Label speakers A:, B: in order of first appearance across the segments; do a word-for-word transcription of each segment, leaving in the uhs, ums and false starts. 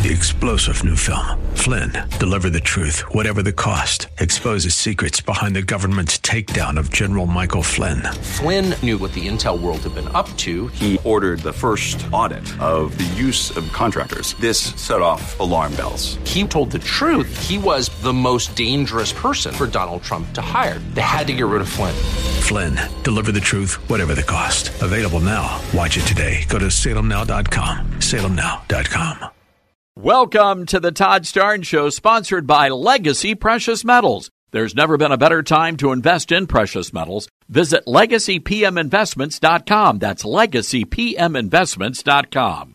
A: the explosive new film, Flynn, Deliver the Truth, Whatever the Cost, exposes secrets behind the government's takedown of General Michael Flynn.
B: Flynn knew what the intel world had been up to.
C: He ordered the first audit of the use of contractors. This set off alarm bells.
B: He told the truth. He was the most dangerous person for Donald Trump to hire. They had to get rid of Flynn.
A: Flynn, Deliver the Truth, Whatever the Cost. Available now. Watch it today. Go to salem now dot com. salem now dot com.
D: Welcome to the Todd Starnes Show, sponsored by Legacy Precious Metals. There's never been a better time to invest in precious metals. Visit legacy p m investments dot com. That's legacy p m investments dot com.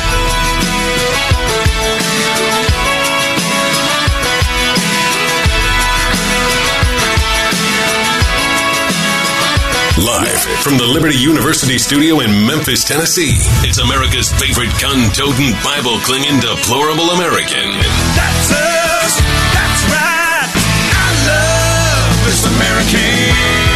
E: Live from the Liberty University studio in Memphis, Tennessee, it's America's favorite gun-toting, Bible-clinging, deplorable American.
F: That's us. That's right. I love this American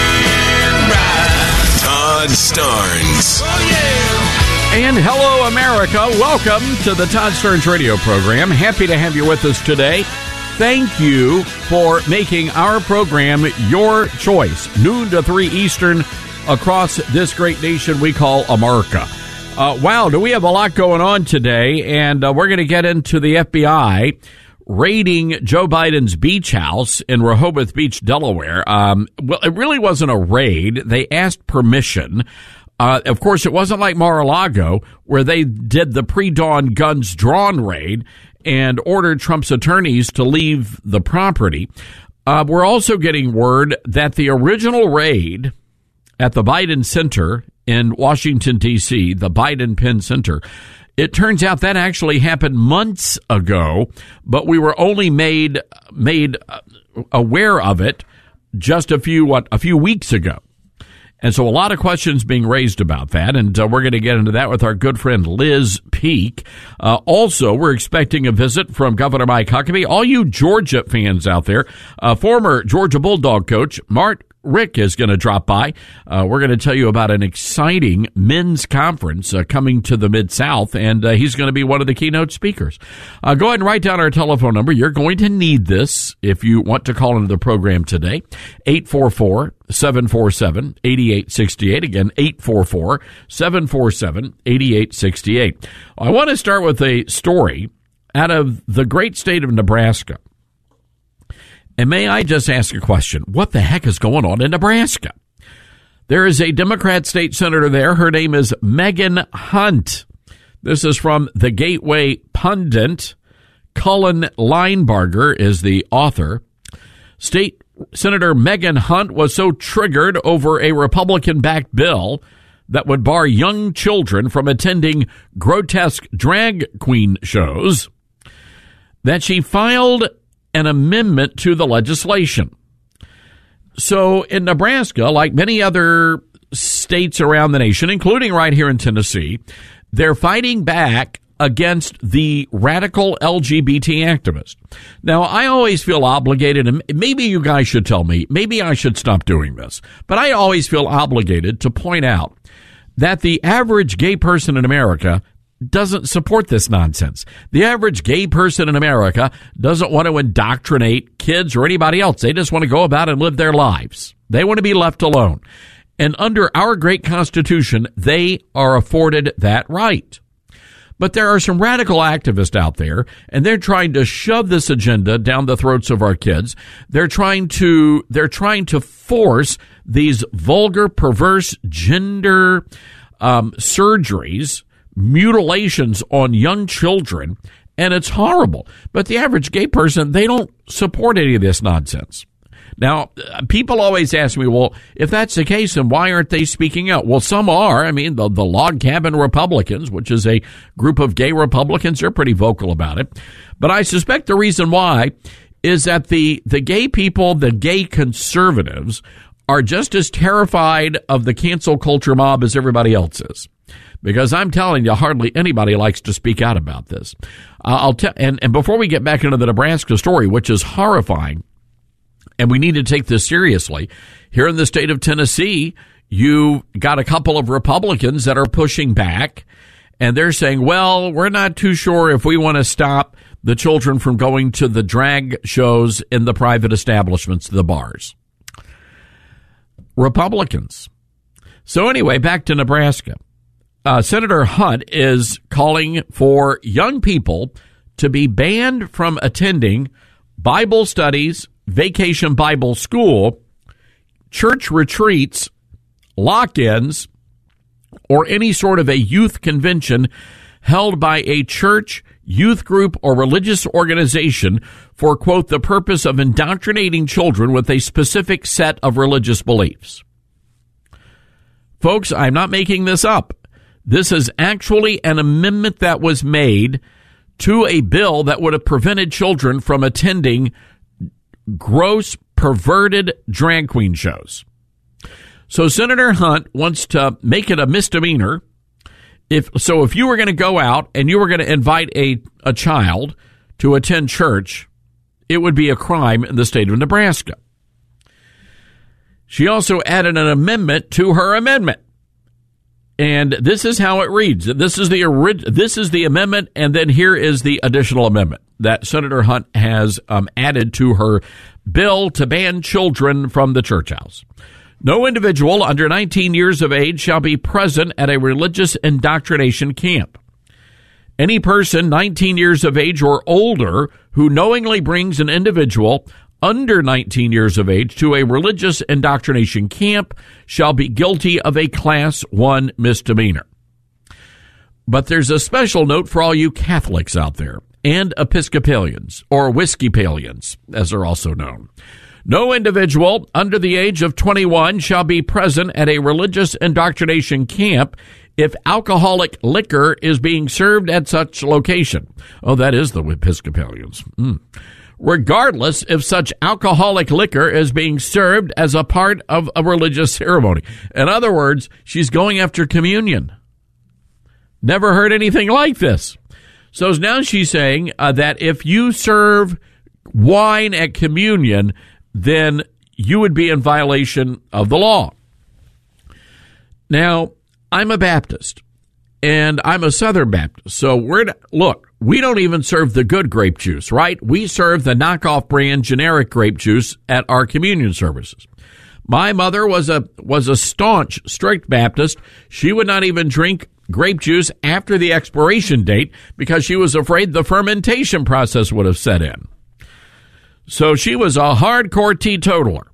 F: ride.
E: Todd Starnes.
F: Oh, yeah.
D: And hello, America. Welcome to the Todd Starnes radio program. Happy to have you with us today. Thank you for making our program your choice, noon to three Eastern, across this great nation we call America. Uh, wow, do we have a lot going on today, and uh, we're going to get into the F B I raiding Joe Biden's beach house in Rehoboth Beach, Delaware. Um, well, it really wasn't a raid. They asked permission. Uh, of course, it wasn't like Mar-a-Lago, where they did the pre-dawn guns drawn raid and ordered Trump's attorneys to leave the property. Uh, we're also getting word that the original raid at the Biden Center in Washington, D C, the Biden Penn Center, it turns out that actually happened months ago, but we were only made made aware of it just a few what a few weeks ago. And so a lot of questions being raised about that, and uh, we're going to get into that with our good friend Liz Peek. Uh, also, we're expecting a visit from Governor Mike Huckabee. All you Georgia fans out there, uh, former Georgia Bulldog coach Mark Richt is going to drop by. Uh, we're going to tell you about an exciting men's conference uh, coming to the Mid-South, and uh, he's going to be one of the keynote speakers. Uh, go ahead and write down our telephone number. You're going to need this if you want to call into the program today. eight four four, seven four seven, eight eight six eight. Again, eight four four, seven four seven, eight eight six eight. I want to start with a story out of the great state of Nebraska. And may I just ask a question? What the heck is going on in Nebraska? There is a Democrat state senator there. Her name is Megan Hunt. This is from the Gateway Pundit. Cullen Linebarger is the author. State Senator Megan Hunt was so triggered over a Republican-backed bill that would bar young children from attending grotesque drag queen shows that she filed an amendment to the legislation. So in Nebraska, like many other states around the nation, including right here in Tennessee, they're fighting back against the radical L G B T activists. Now, I always feel obligated, and maybe you guys should tell me, maybe I should stop doing this, but I always feel obligated to point out that the average gay person in America doesn't support this nonsense. The average gay person in America doesn't want to indoctrinate kids or anybody else. They just want to go about and live their lives. They want to be left alone. And under our great Constitution, they are afforded that right. But there are some radical activists out there, and they're trying to shove this agenda down the throats of our kids. They're trying to, they're trying to force these vulgar, perverse gender um, surgeries, mutilations on young children, and it's horrible. But the average gay person, they don't support any of this nonsense. Now, people always ask me, well, if that's the case, then why aren't they speaking out? Well, some are. I mean, the, the Log Cabin Republicans, which is a group of gay Republicans, they're pretty vocal about it. But I suspect the reason why is that the, the gay people, the gay conservatives, are just as terrified of the cancel culture mob as everybody else is. Because I'm telling you, hardly anybody likes to speak out about this. Uh, I'll tell, and, and before we get back into the Nebraska story, which is horrifying, and we need to take this seriously, here in the state of Tennessee, you got a couple of Republicans that are pushing back, And they're saying, well, we're not too sure if we want to stop the children from going to the drag shows in the private establishments, the bars. Republicans. So anyway, back to Nebraska. Uh, Senator Hunt is calling for young people to be banned from attending Bible studies, vacation Bible school, church retreats, lock-ins, or any sort of a youth convention held by a church, youth group, or religious organization for, quote, the purpose of indoctrinating children with a specific set of religious beliefs. Folks, I'm not making this up. This is actually an amendment that was made to a bill that would have prevented children from attending gross, perverted drag queen shows. So Senator Hunt wants to make it a misdemeanor. If so, if you were going to go out and you were going to invite a, a child to attend church, it would be a crime in the state of Nebraska. She also added an amendment to her amendment. And this is how it reads. This is the orig- this is the amendment, and then here is the additional amendment that Senator Hunt has um, added to her bill to ban children from the church house. No individual under nineteen years of age shall be present at a religious indoctrination camp. Any person nineteen years of age or older who knowingly brings an individual under nineteen years of age to a religious indoctrination camp shall be guilty of a class one misdemeanor. But there's a special note for all you Catholics out there and Episcopalians, or Whiskeypalians, as they're also known. No individual under the age of twenty-one shall be present at a religious indoctrination camp if alcoholic liquor is being served at such location. Oh, that is the Episcopalians. Mm. Regardless if such alcoholic liquor is being served as a part of a religious ceremony. In other words, she's going after communion. Never heard anything like this. So now she's saying uh, that if you serve wine at communion, then you would be in violation of the law. Now, I'm a Baptist, and I'm a Southern Baptist. So we're look, we don't even serve the good grape juice, right? We serve the knockoff brand generic grape juice at our communion services. My mother was a was a staunch, strict Baptist. She would not even drink grape juice after the expiration date because she was afraid the fermentation process would have set in. So she was a hardcore teetotaler.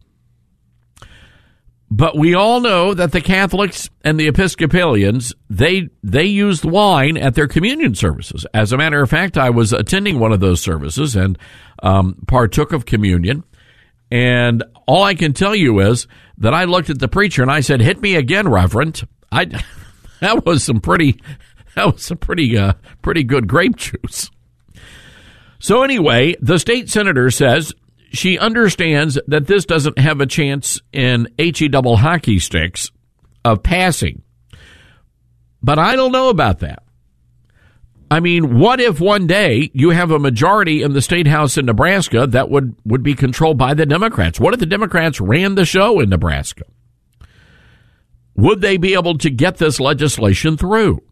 D: But we all know that the Catholics and the Episcopalians, they they used wine at their communion services. As a matter of fact, I was attending one of those services and um, partook of communion. And all I can tell you is that I looked at the preacher and I said, "Hit me again, Reverend." I that was some pretty that was some pretty uh, pretty good grape juice. So anyway, the state senator says she understands that this doesn't have a chance in H E double hockey sticks of passing. But I don't know about that. I mean, what if one day you have a majority in the state house in Nebraska that would, would be controlled by the Democrats? What if the Democrats ran the show in Nebraska? Would they be able to get this legislation through?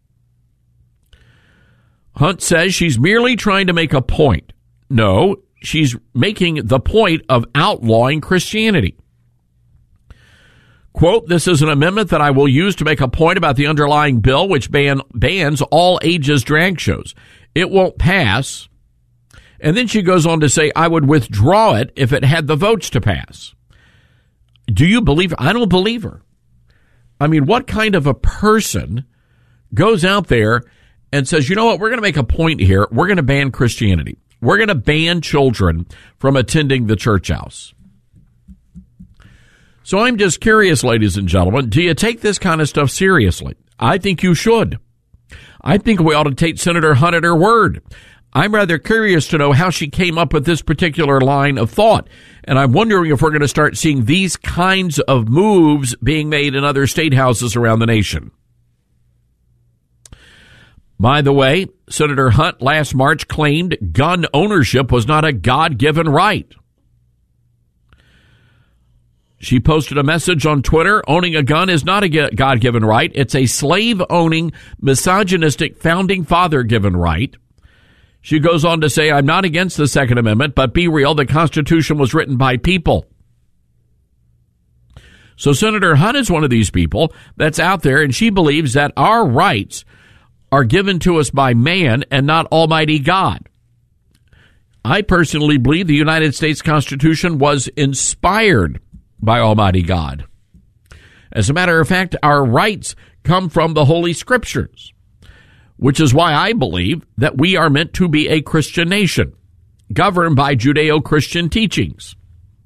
D: Hunt says she's merely trying to make a point. No, she's making the point of outlawing Christianity. Quote, "This is an amendment that I will use to make a point about the underlying bill, which ban, bans all ages drag shows. It won't pass." And then she goes on to say, "I would withdraw it if it had the votes to pass." Do you believe her? I don't believe her. I mean, what kind of a person goes out there and says, you know what, we're going to make a point here. We're going to ban Christianity. We're going to ban children from attending the church house. So I'm just curious, ladies and gentlemen, do you take this kind of stuff seriously? I think you should. I think we ought to take Senator Hunt at her word. I'm rather curious to know how she came up with this particular line of thought. And I'm wondering if we're going to start seeing these kinds of moves being made in other state houses around the nation. By the way, Senator Hunt last March claimed gun ownership was not a God-given right. She posted a message on Twitter. Owning a gun is not a God-given right. It's a slave-owning, misogynistic, founding father-given right. She goes on to say, I'm not against the Second Amendment, but be real, the Constitution was written by people. So Senator Hunt is one of these people that's out there, and she believes that our rights are given to us by man and not Almighty God. I personally believe the United States Constitution was inspired by Almighty God. As a matter of fact, our rights come from the Holy Scriptures, which is why I believe that we are meant to be a Christian nation, governed by Judeo-Christian teachings.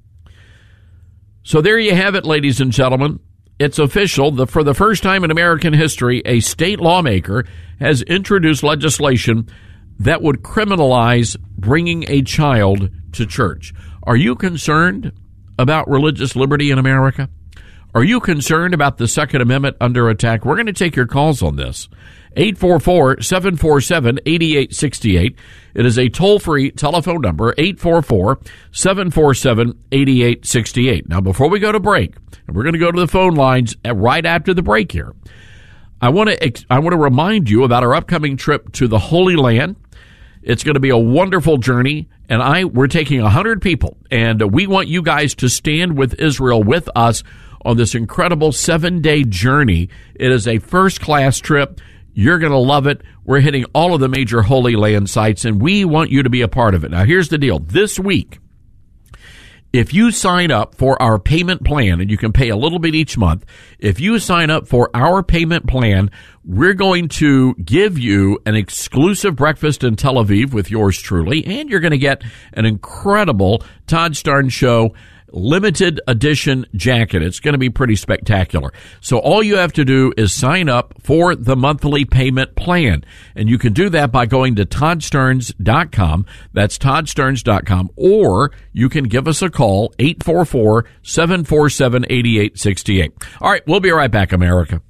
D: So there you have it, ladies and gentlemen. It's official that for the first time in American history, a state lawmaker has introduced legislation that would criminalize bringing a child to church. Are you concerned about religious liberty in America? Are you concerned about the Second Amendment under attack? We're going to take your calls on this. eight four four, seven four seven, eight eight six eight. It is a toll-free telephone number, eight four four, seven four seven, eight eight six eight. Now, before we go to break, and we're going to go to the phone lines right after the break here, I want to I want to remind you about our upcoming trip to the Holy Land. It's going to be a wonderful journey, and I we're taking one hundred people, and we want you guys to stand with Israel with us on this incredible seven-day journey. It is a first-class trip. You're going to love it. We're hitting all of the major Holy Land sites, and we want you to be a part of it. Now, here's the deal. This week, if you sign up for our payment plan, and you can pay a little bit each month, if you sign up for our payment plan, we're going to give you an exclusive breakfast in Tel Aviv with yours truly, and you're going to get an incredible Todd Starnes Show limited edition jacket. It's going to be pretty spectacular. So all you have to do is sign up for the monthly payment plan. And you can do that by going to todd starnes dot com. That's todd starnes dot com. Or you can give us a call, eight four four, seven four seven, eight eight six eight. All right, we'll be right back, America.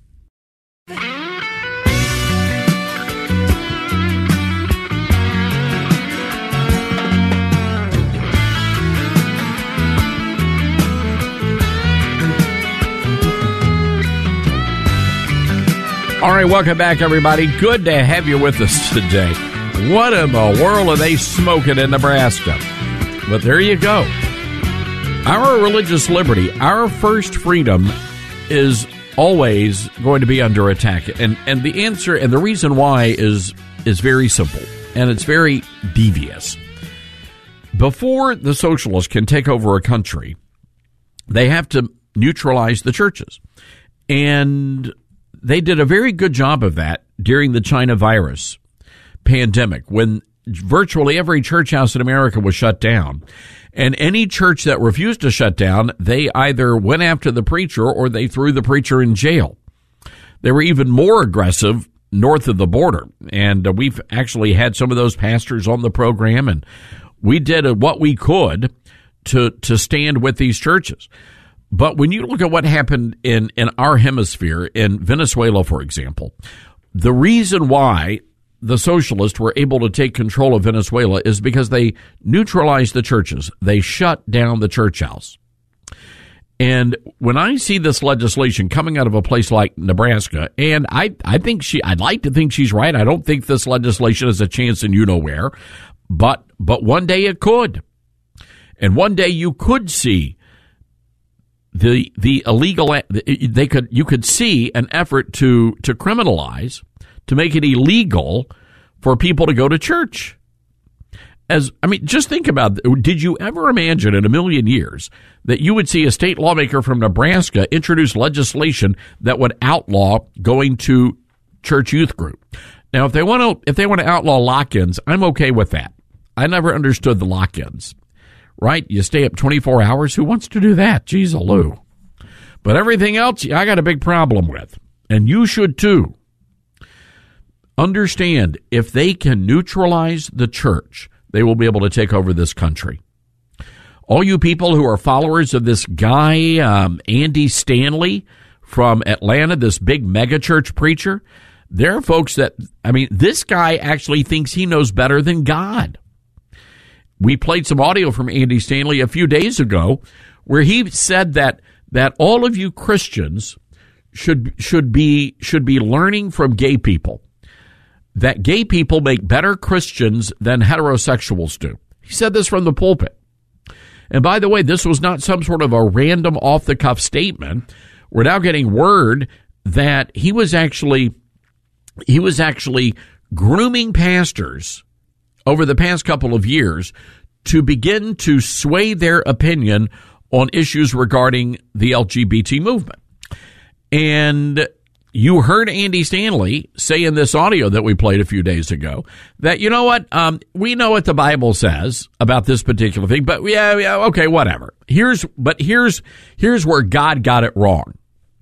D: All right, welcome back, everybody. Good to have you with us today. What in the world are they smoking in Nebraska? But there you go. Our religious liberty, our first freedom, is always going to be under attack. And and the answer and the reason why is is very simple, and it's very devious. Before the socialists can take over a country, they have to neutralize the churches. And they did a very good job of that during the China virus pandemic, when virtually every church house in America was shut down. And any church that refused to shut down, they either went after the preacher or they threw the preacher in jail. They were even more aggressive north of the border. And uh, we've actually had some of those pastors on the program, and we did uh, what we could to to stand with these churches. But when you look at what happened in, in our hemisphere, in Venezuela, for example, the reason why the socialists were able to take control of Venezuela is because they neutralized the churches. They shut down the church house. And when I see this legislation coming out of a place like Nebraska, and I, I think she, I'd like to think she's right. I don't think this legislation has a chance in you-know-where, but, but one day it could. And one day you could see The the illegal they could you could see an effort to to criminalize, to make it illegal for people to go to church. As I mean, just think about, did you ever imagine in a million years that you would see a state lawmaker from Nebraska introduce legislation that would outlaw going to church youth group? Now, if they want to if they want to outlaw lock-ins, I'm okay with that. I never understood the lock-ins. Right? You stay up twenty-four hours. Who wants to do that? Geez, a loo. But everything else, I got a big problem with. And you should too. Understand, if they can neutralize the church, they will be able to take over this country. All you people who are followers of this guy, um, Andy Stanley from Atlanta, this big megachurch preacher, there are folks that, I mean, this guy actually thinks he knows better than God. We played some audio from Andy Stanley a few days ago where he said that that all of you Christians should should be should be learning from gay people that gay people make better Christians than heterosexuals do. He said this from the pulpit. And by the way, this was not some sort of a random off-the-cuff statement. We're now getting word that he was actually he was actually grooming pastors over the past couple of years to begin to sway their opinion on issues regarding the L G B T movement. And you heard Andy Stanley say in this audio that we played a few days ago that, you know what, um, we know what the Bible says about this particular thing, but yeah, yeah, okay, whatever. Here's, but here's, here's where God got it wrong.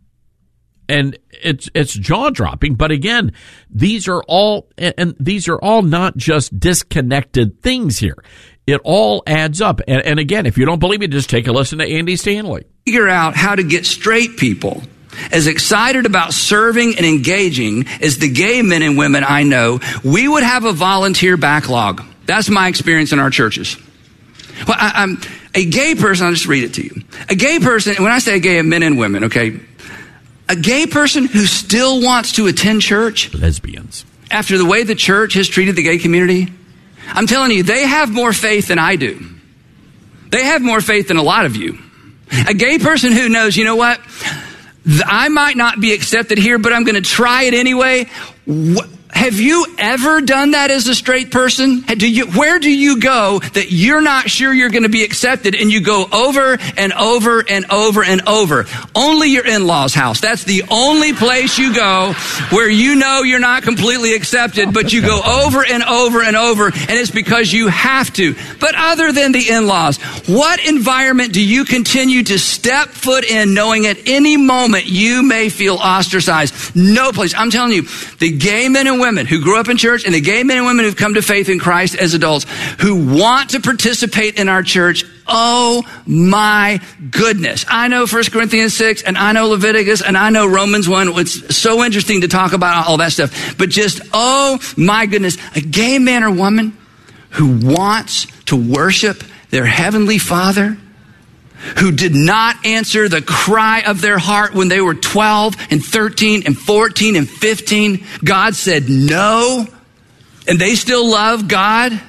D: And it's, it's jaw dropping. But again, these are all, and these are all not just disconnected things here. It all adds up. And, and again, if you don't believe me, just take a listen to Andy Stanley.
G: Figure out how to get straight people as excited about serving and engaging as the gay men and women I know, we would have a volunteer backlog. That's my experience in our churches. Well, I, I'm a gay person. I'll just read it to you. A gay person, and when I say gay, men and women, okay, a gay person who still wants to attend church,
D: lesbians,
G: after the way the church has treated the gay community, I'm telling you, they have more faith than I do. They have more faith than a lot of you. A gay person who knows, you know what? I might not be accepted here, but I'm going to try it anyway. What, have you ever done that as a straight person? Do you, where do you go that you're not sure you're going to be accepted and you go over and over and over and over? Only your in-laws' house. That's the only place you go where you know you're not completely accepted, but you go over and over and over, and it's because you have to. But other than the in-laws, what environment do you continue to step foot in knowing at any moment you may feel ostracized? No place. I'm telling you, the gay men and women who grew up in church and the gay men and women who've come to faith in Christ as adults who want to participate in our church, oh my goodness. I know First Corinthians six and I know Leviticus and I know Romans one. It's so interesting to talk about all that stuff. But just, oh my goodness, a gay man or woman who wants to worship their heavenly Father, who did not answer the cry of their heart when they were twelve and thirteen and fourteen and fifteen. God said no, and they still love God.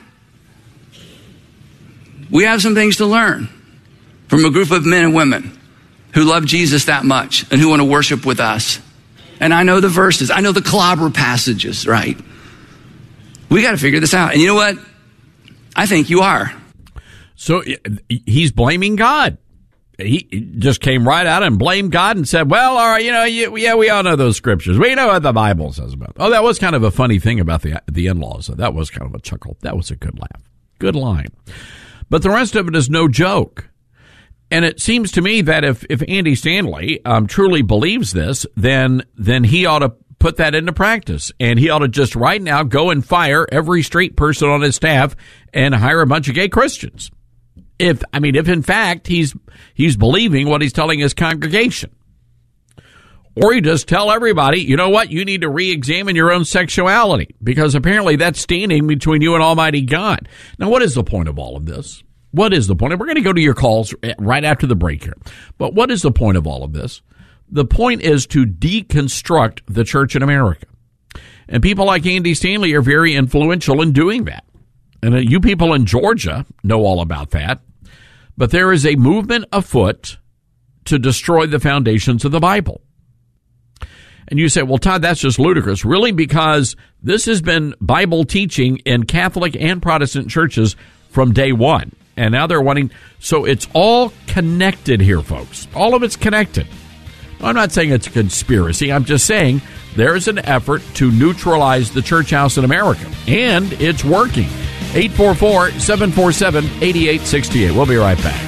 G: We have some things to learn from a group of men and women who love Jesus that much and who want to worship with us. And I know the verses. I know the clobber passages, right? We got to figure this out. And you know what? I think you are.
D: So he's blaming God. He just came right out and blamed God and said, well, all right, you know, yeah, we all know those scriptures. We know what the Bible says about it. Oh, that was kind of a funny thing about the the in-laws. That was kind of a chuckle. That was a good laugh. Good line. But the rest of it is no joke. And it seems to me that if, if Andy Stanley um, truly believes this, then then he ought to put that into practice. And he ought to just right now go and fire every straight person on his staff and hire a bunch of gay Christians. If, I mean, if in fact he's, he's believing what he's telling his congregation. Or you just tell everybody, you know what, you need to re-examine your own sexuality because apparently that's standing between you and Almighty God. Now, what is the point of all of this? What is the point? And we're going to go to your calls right after the break here. But what is the point of all of this? The point is to deconstruct the church in America. And people like Andy Stanley are very influential in doing that. And uh, you people in Georgia know all about that. But there is a movement afoot to destroy the foundations of the Bible. And you say, well, Todd, that's just ludicrous. Really? Because this has been Bible teaching in Catholic and Protestant churches from day one. And now they're wanting, so it's all connected here, folks. All of it's connected. I'm not saying it's a conspiracy. I'm just saying there's an effort to neutralize the church house in America. And it's working. eight four four, seven four seven, eight eight six eight. We'll be right back.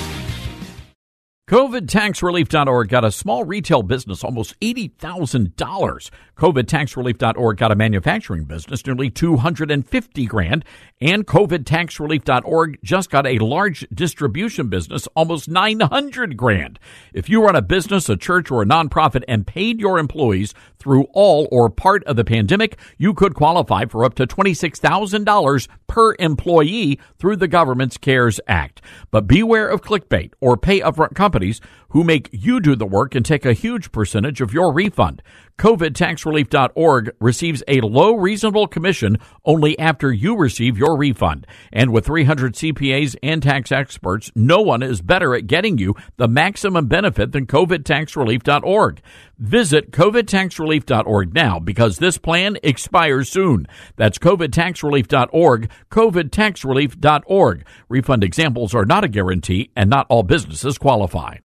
D: COVID tax relief dot org got a small retail business almost eighty thousand dollars. COVID tax relief dot org got a manufacturing business nearly two hundred fifty grand. And COVID tax relief dot org just got a large distribution business almost nine hundred grand. If you run a business, a church, or a nonprofit and paid your employees through all or part of the pandemic, you could qualify for up to twenty-six thousand dollars per employee through the government's CARES Act. But beware of clickbait or pay upfront companies who who make you do the work and take a huge percentage of your refund. covid tax relief dot org receives a low, reasonable commission only after you receive your refund. And with three hundred C P As and tax experts, no one is better at getting you the maximum benefit than covid tax relief dot org. Visit covid tax relief dot org now because this plan expires soon. That's covid tax relief dot org, covid tax relief dot org. Refund examples are not a guarantee, and not all businesses qualify.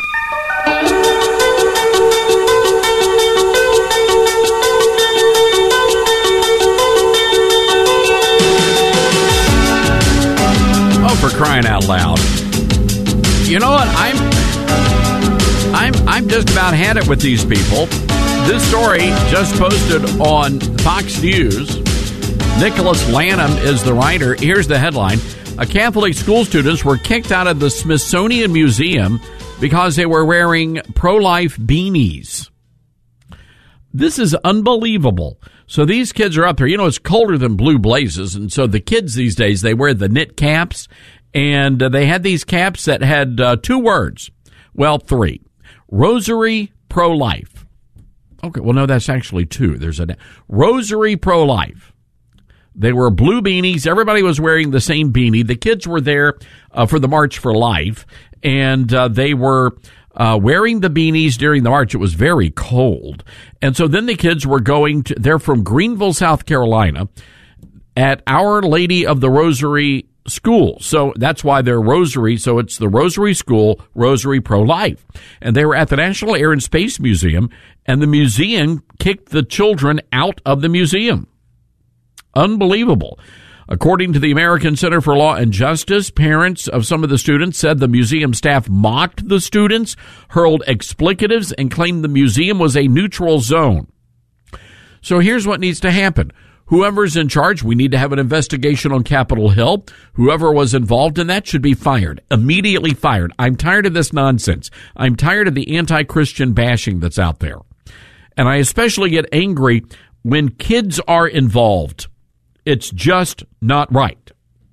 D: Oh, for crying out loud. You know what? I'm I'm I'm just about had it with these people. This story just posted on Fox News. Nicholas Lanham is the writer. Here's the headline. A Catholic school students were kicked out of the Smithsonian Museum because they were wearing pro-life beanies. This is unbelievable. So these kids are up there. You know, it's colder than blue blazes, and so the kids these days, they wear the knit caps, and uh, they had these caps that had uh, two words. Well, three. Rosary pro-life. Okay, well, no, that's actually two. There's a Rosary pro-life. They were blue beanies. Everybody was wearing the same beanie. The kids were there uh, for the March for Life, and uh, they were uh, wearing the beanies during the march. It was very cold. And so then the kids were going to, they're from Greenville, South Carolina, at Our Lady of the Rosary School. So that's why they're Rosary. So it's the Rosary School, Rosary Pro-Life. And they were at the National Air and Space Museum, and the museum kicked the children out of the museum. Unbelievable. According to the American Center for Law and Justice, parents of some of the students said the museum staff mocked the students, hurled explicatives, and claimed the museum was a neutral zone. So here's what needs to happen. Whoever's in charge, we need to have an investigation on Capitol Hill. Whoever was involved in that should be fired, immediately fired. I'm tired of this nonsense. I'm tired of the anti-Christian bashing that's out there. And I especially get angry when kids are involved. It's just not right.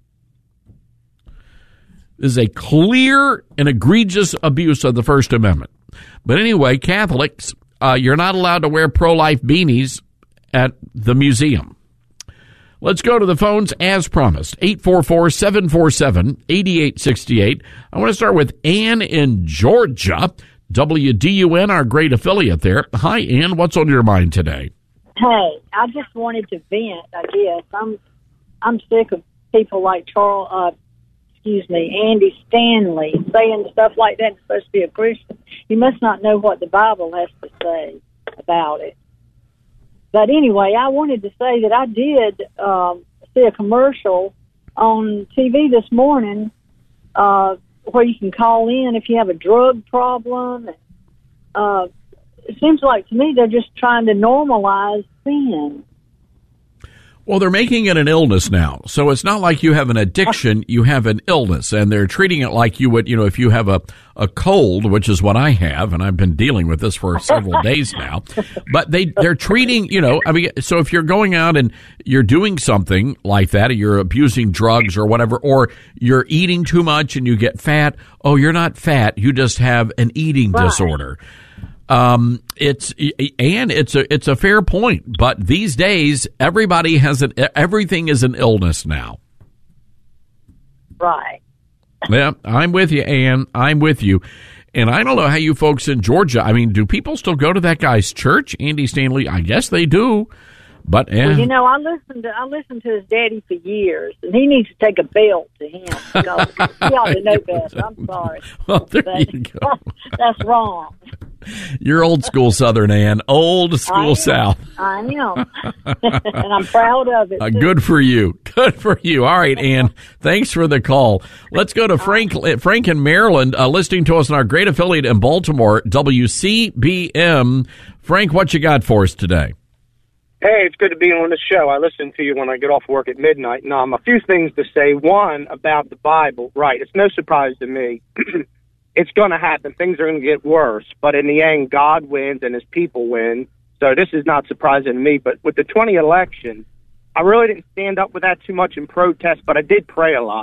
D: This is a clear and egregious abuse of the First Amendment. But anyway, Catholics, uh, you're not allowed to wear pro-life beanies at the museum. Let's go to the phones as promised. eight four four, seven four seven, eight eight six eight. I want to start with Ann in Georgia. W D U N, our great affiliate there. Hi, Ann. What's on your mind today?
H: Hey, I just wanted to vent, I guess. I'm I'm sick of people like Charles, uh, excuse me, Andy Stanley saying stuff like that. It's supposed to be a Christian. He must not know what the Bible has to say about it. But anyway, I wanted to say that I did um, see a commercial on T V this morning uh, where you can call in if you have a drug problem. Uh, it seems like to me they're just trying to normalize sin.
D: Well, they're making it an illness now. So it's not like you have an addiction, you have an illness, and they're treating it like you would, you know, if you have a, a cold, which is what I have, and I've been dealing with this for several days now. But they, they're treating, you know, I mean, so if you're going out and you're doing something like that, or you're abusing drugs or whatever, or you're eating too much and you get fat, oh, you're not fat, you just have an eating right. disorder. Um, it's, and it's a, it's a fair point, but these days, everybody has an, everything is an illness now.
H: Right.
D: Yeah, I'm with you, Ann. I'm with you. And I don't know how you folks in Georgia, I mean, do people still go to that guy's church, Andy Stanley? I guess they do. But eh.
H: Well, you know, I listened to I listened to his daddy for years, and he needs to take a belt to him. Because he ought to know better. I'm sorry.
D: Well, there
H: but,
D: you go.
H: That's wrong.
D: You're old school Southern, Ann. Old school South.
H: I am. And I'm proud of it.
D: Uh, good for you. Good for you. All right, Ann. Thanks for the call. Let's go to Frank Frank in Maryland, uh, listening to us in our great affiliate in Baltimore, W C B M. Frank, what you got for us today?
I: Hey, it's good to be on the show. I listen to you when I get off work at midnight. Now, um, a few things to say. One, about the Bible. Right, it's no surprise to me. It's going to happen. Things are going to get worse. But in the end, God wins and his people win. So this is not surprising to me. But with the twenty election, I really didn't stand up with that too much in protest, but I did pray a lot.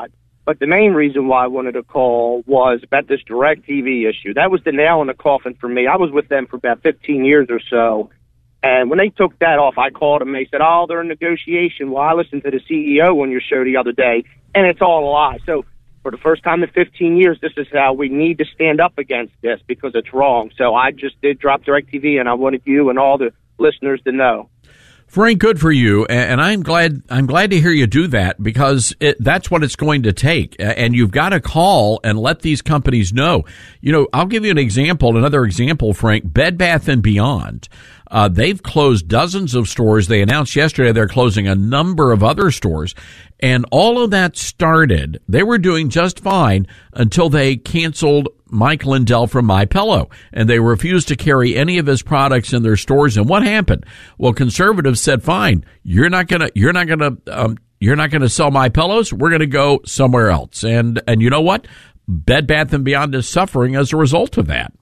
I: But the main reason why I wanted to call was about this DirecTV issue. That was the nail in the coffin for me. I was with them for about fifteen years or so. And when they took that off, I called them. They said, oh, they're in negotiation. Well, I listened to the C E O on your show the other day, and it's all a lie. So for the first time in fifteen years, this is how we need to stand up against this because it's wrong. So I just did drop DirecTV, and I wanted you and all the listeners to know.
D: Frank, good for you, and I'm glad I'm glad to hear you do that because it, that's what it's going to take. And you've got to call and let these companies know. You know, I'll give you an example, another example, Frank. Bed Bath and Beyond. Uh, they've closed dozens of stores. They announced yesterday they're closing a number of other stores. And all of that started, they were doing just fine until they canceled Mike Lindell from MyPillow. And they refused to carry any of his products in their stores. And what happened? Well, conservatives said, fine, you're not going to, you're not going to, um, you're not going to sell my pillows. We're going to go somewhere else. And, and you know what? Bed Bath and Beyond is suffering as a result of that.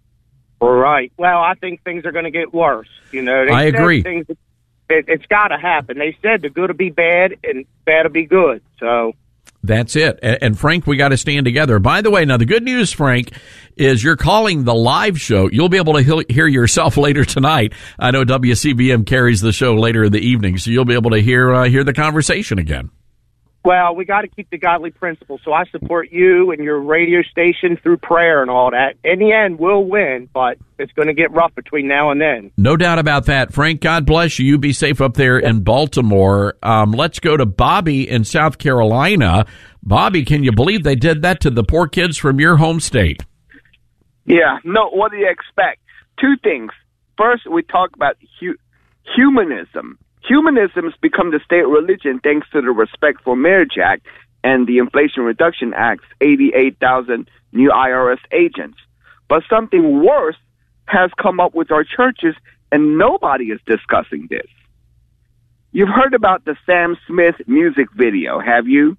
I: All right. Well, I think things are going to get worse. You know, they
D: I agree.
I: Things, it, it's got to happen. They said the good will be bad and bad will be good. So
D: that's it. And, and Frank, we got to stand together. By the way, now the good news, Frank, is you're calling the live show. You'll be able to he- hear yourself later tonight. I know W C B M carries the show later in the evening, so you'll be able to hear uh, hear the conversation again.
I: Well, we got to keep the godly principles. So I support you and your radio station through prayer and all that. In the end, we'll win, but it's going to get rough between now and then.
D: No doubt about that. Frank, God bless you. You be safe up there in Baltimore. Um, let's go to Bobby in South Carolina. Bobby, can you believe they did that to the poor kids from your home state?
J: Yeah. No, what do you expect? Two things. First, we talk about hu- humanism. Humanism has become the state religion thanks to the Respect for Marriage Act and the Inflation Reduction Act's eighty-eight thousand new I R S agents. But something worse has come up with our churches, and nobody is discussing this. You've heard about the Sam Smith music video, have you?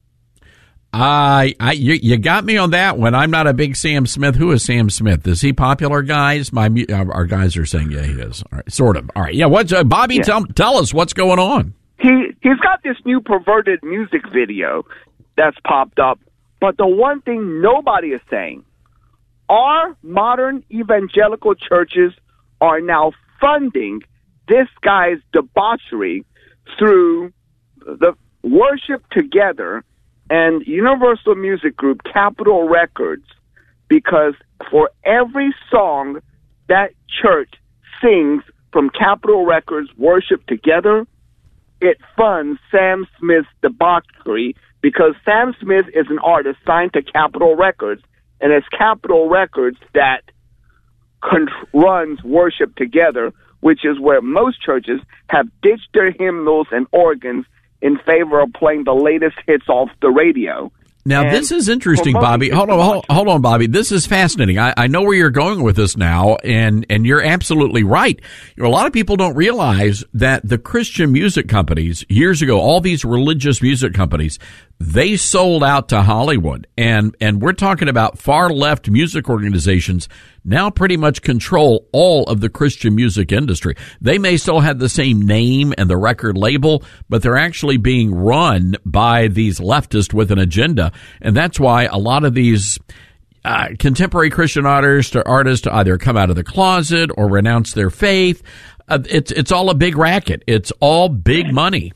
D: I, I, you, you got me on that one. I'm not a big Sam Smith. Who is Sam Smith? Is he popular, guys? My our guys are saying, yeah, he is. All right, sort of. All right, yeah. What's uh, Bobby? Yeah. Tell tell us what's going on.
J: He he's got this new perverted music video that's popped up, but the one thing nobody is saying: our modern evangelical churches are now funding this guy's debauchery through the Worship Together and Universal Music Group, Capitol Records, because for every song that church sings from Capitol Records, Worship Together, it funds Sam Smith's debauchery, because Sam Smith is an artist signed to Capitol Records, and it's Capitol Records that con- runs Worship Together, which is where most churches have ditched their hymnals and organs in favor of playing the latest hits off the radio.
D: Now, and this is interesting, Bobby. Hold on, hold, hold on, Bobby. This is fascinating. I, I know where you're going with this now, and, and you're absolutely right. You know, a lot of people don't realize that the Christian music companies, years ago, all these religious music companies, they sold out to Hollywood. And, and we're talking about far-left music organizations now pretty much control all of the Christian music industry. They may still have the same name and the record label, but they're actually being run by these leftists with an agenda. And that's why a lot of these uh, contemporary Christian artists or artists either come out of the closet or renounce their faith. Uh, it's it's all a big racket. It's all big money.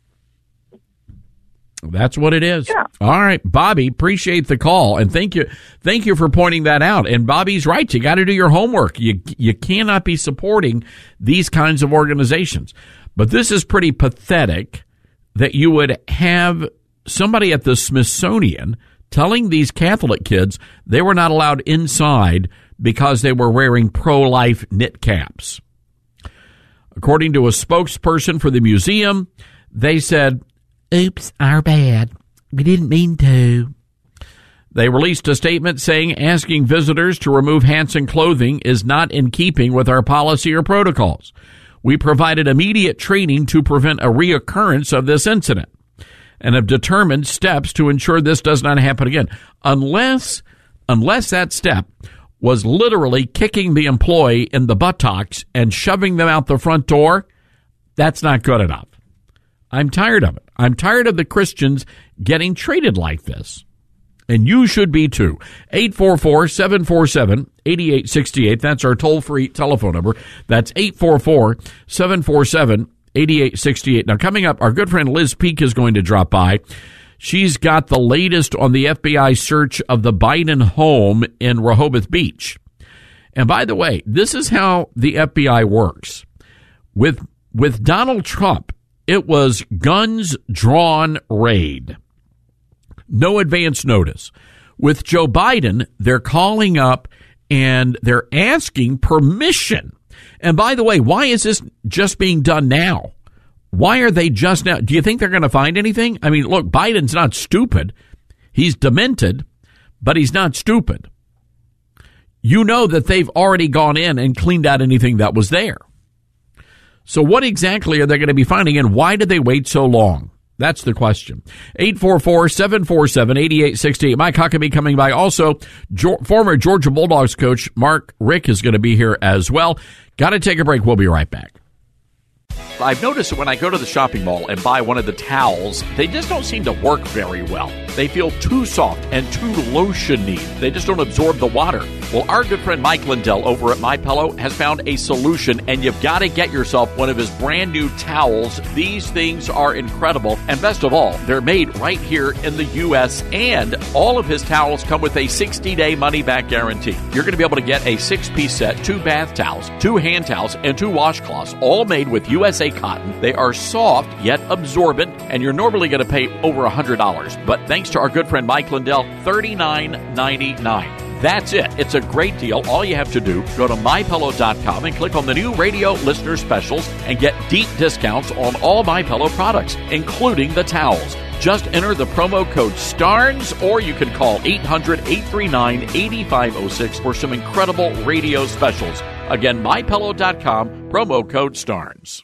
D: That's what it is.
J: Yeah.
D: All right, Bobby, appreciate the call, and thank you, thank you for pointing that out. And Bobby's right; you got to do your homework. You you cannot be supporting these kinds of organizations. But this is pretty pathetic that you would have somebody at the Smithsonian telling these Catholic kids they were not allowed inside because they were wearing pro-life knit caps. According to a spokesperson for the museum, they said, "Oops, our bad. We didn't mean to." They released a statement saying asking visitors to remove hats and clothing is not in keeping with our policy or protocols. We provided immediate training to prevent a reoccurrence of this incident and have determined steps to ensure this does not happen again. Unless, unless that step was literally kicking the employee in the buttocks and shoving them out the front door, that's not good enough. I'm tired of it. I'm tired of the Christians getting treated like this. And you should be too. eight four four, seven four seven, eight eight six eight. That's our toll-free telephone number. That's eight four four, seven four seven, eight eight six eight. Now, coming up, our good friend Liz Peek is going to drop by. She's got the latest on the F B I search of the Biden home in Rehoboth Beach. And by the way, this is how the F B I works. With, with Donald Trump, it was guns drawn raid. No advance notice. With Joe Biden, they're calling up and they're asking permission. And by the way, why is this just being done now? Why are they just now? Do you think they're going to find anything? I mean, look, Biden's not stupid. He's demented, but he's not stupid. You know that they've already gone in and cleaned out anything that was there. So what exactly are they going to be finding, and why did they wait so long? That's the question. eight four four, seven four seven, eight eight six eight. Mike Huckabee coming by. Also, jo- former Georgia Bulldogs coach Mark Richt is going to be here as well. Got to take a break. We'll be right back.
K: I've noticed that when I go to the shopping mall and buy one of the towels, they just don't seem to work very well. They feel too soft and too lotiony. They just don't absorb the water. Well, our good friend Mike Lindell over at MyPillow has found a solution, and you've got to get yourself one of his brand new towels. These things are incredible, and best of all, they're made right here in the U S, and all of his towels come with a sixty-day money-back guarantee. You're going to be able to get a six-piece set, two bath towels, two hand towels, and two washcloths, all made with U S A cotton. They are soft yet absorbent, and you're normally going to pay over one hundred dollars. But thanks to our good friend Mike Lindell, thirty-nine ninety-nine. That's it. It's a great deal. All you have to do, go to my pillow dot com and click on the new radio listener specials and get deep discounts on all MyPillow products, including the towels. Just enter the promo code STARNS, or you can call eight hundred, eight three nine, eight five zero six for some incredible radio specials. Again, my pillow dot com, promo code STARNS.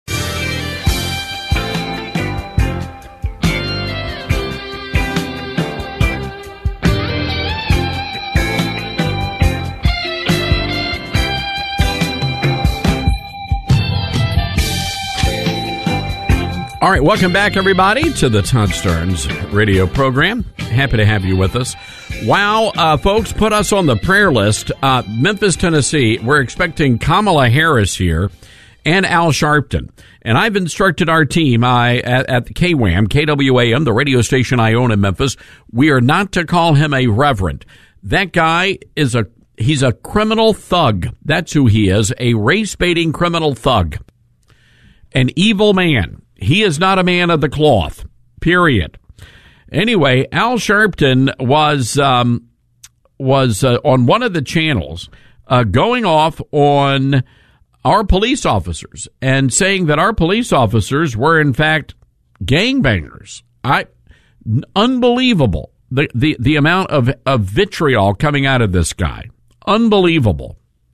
D: All right, welcome back, everybody, to the Todd Starnes radio program. Happy to have you with us. Wow, uh, folks, put us on the prayer list. Uh, Memphis, Tennessee, we're expecting Kamala Harris here and Al Sharpton. And I've instructed our team I, at, at the K W A M, K W A M, the radio station I own in Memphis, we are not to call him a reverend. That guy is a, he's a criminal thug. That's who he is, a race-baiting criminal thug. An evil man. He is not a man of the cloth, period. Anyway, Al Sharpton was um, was uh, on one of the channels uh, going off on our police officers and saying that our police officers were, in fact, gangbangers. I, unbelievable, the, the, the amount of, of vitriol coming out of this guy. Unbelievable.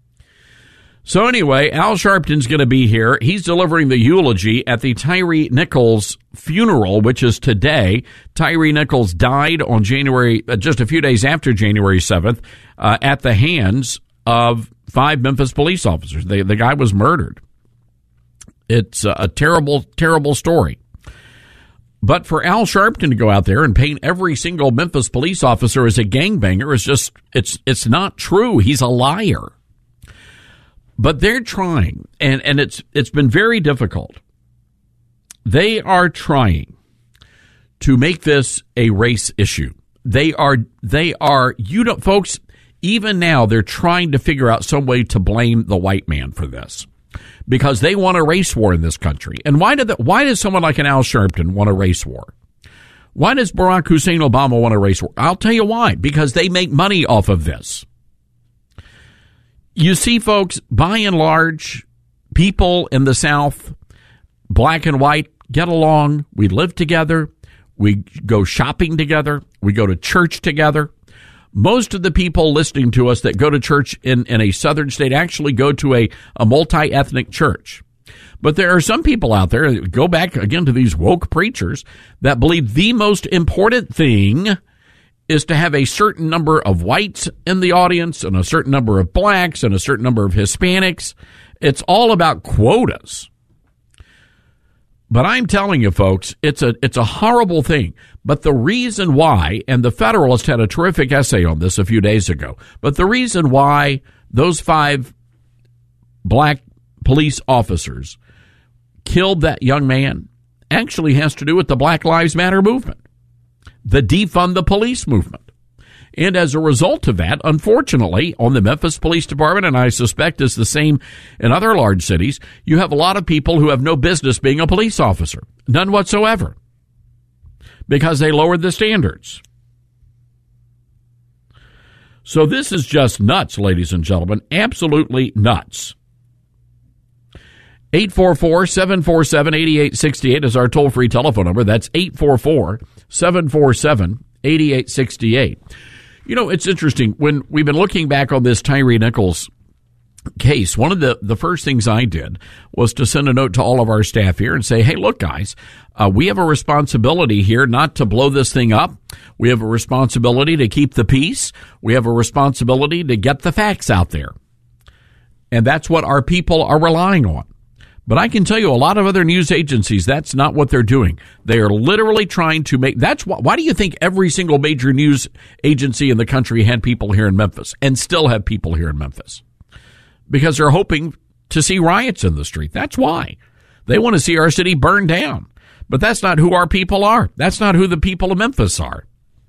D: So anyway, Al Sharpton's going to be here. He's delivering the eulogy at the Tyree Nichols funeral, which is today. Tyree Nichols died on January, uh, just a few days after January seventh, uh, at the hands of five Memphis police officers. They, the guy was murdered. It's a, a terrible, terrible story. But for Al Sharpton to go out there and paint every single Memphis police officer as a gangbanger is just, it's, it's not true. He's a liar. But they're trying, and, and it's it's been very difficult. They are trying to make this a race issue. They are, they are, you don't, folks, even now they're trying to figure out some way to blame the white man for this. Because they want a race war in this country. And why did the, why does someone like an Al Sharpton want a race war? Why does Barack Hussein Obama want a race war? I'll tell you why. Because they make money off of this. You see, folks, by and large, people in the South, black and white, get along. We live together. We go shopping together. We go to church together. Most of the people listening to us that go to church in, in a southern state actually go to a, a multi-ethnic church. But there are some people out there, go back again to these woke preachers, that believe the most important thing is to have a certain number of whites in the audience and a certain number of blacks and a certain number of Hispanics. It's all about quotas. But I'm telling you, folks, it's a it's a horrible thing. But the reason why, and the Federalist had a terrific essay on this a few days ago, but the reason why those five black police officers killed that young man actually has to do with the Black Lives Matter movement, the defund the police movement. And as a result of that, unfortunately, on the Memphis Police Department, and I suspect it's the same in other large cities, you have a lot of people who have no business being a police officer. None whatsoever. Because they lowered the standards. So this is just nuts, ladies and gentlemen. Absolutely nuts. eight four four, seven four seven, eight eight six eight is our toll-free telephone number. That's eight four four, seven four seven, eight eight six eight. You know, it's interesting. When we've been looking back on this Tyree Nichols case, one of the, the first things I did was to send a note to all of our staff here and say, hey, look, guys, uh, we have a responsibility here not to blow this thing up. We have a responsibility to keep the peace. We have a responsibility to get the facts out there. And that's what our people are relying on. But I can tell you a lot of other news agencies, that's not what they're doing. They are literally trying to make, that's why, why do you think every single major news agency in the country had people here in Memphis and still have people here in Memphis? Because they're hoping to see riots in the street. That's why. They want to see our city burned down. But that's not who our people are. That's not who the people of Memphis are.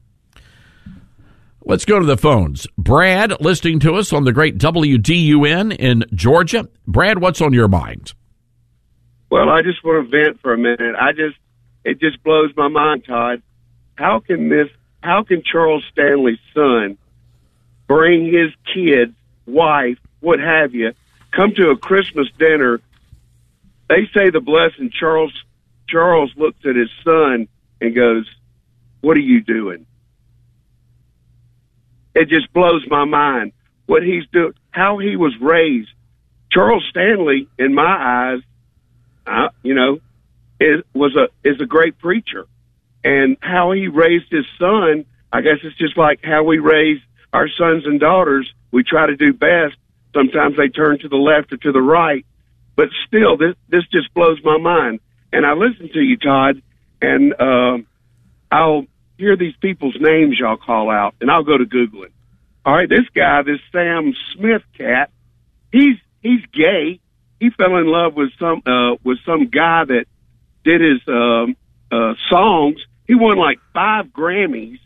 D: Let's go to the phones. Brad, listening to us on the great W D U N in Georgia. Brad, what's on your mind?
L: Well, I just want to vent for a minute. I just, it just blows my mind, Todd. How can this, how can Charles Stanley's son bring his kids, wife, what have you, come to a Christmas dinner? They say the blessing. Charles, Charles looks at his son and goes, what are you doing? It just blows my mind what he's doing, how he was raised. Charles Stanley, in my eyes, Uh, you know, is was a is a great preacher, and how he raised his son. I guess it's just like how we raise our sons and daughters. We try to do best. Sometimes they turn to the left or to the right, but still, this this just blows my mind. And I listen to you, Todd, and um, I'll hear these people's names y'all call out, and I'll go to Googling. All right, this guy, this Sam Smith cat, he's he's gay. He fell in love with some uh, with some guy that did his um, uh, songs. He won like five Grammys.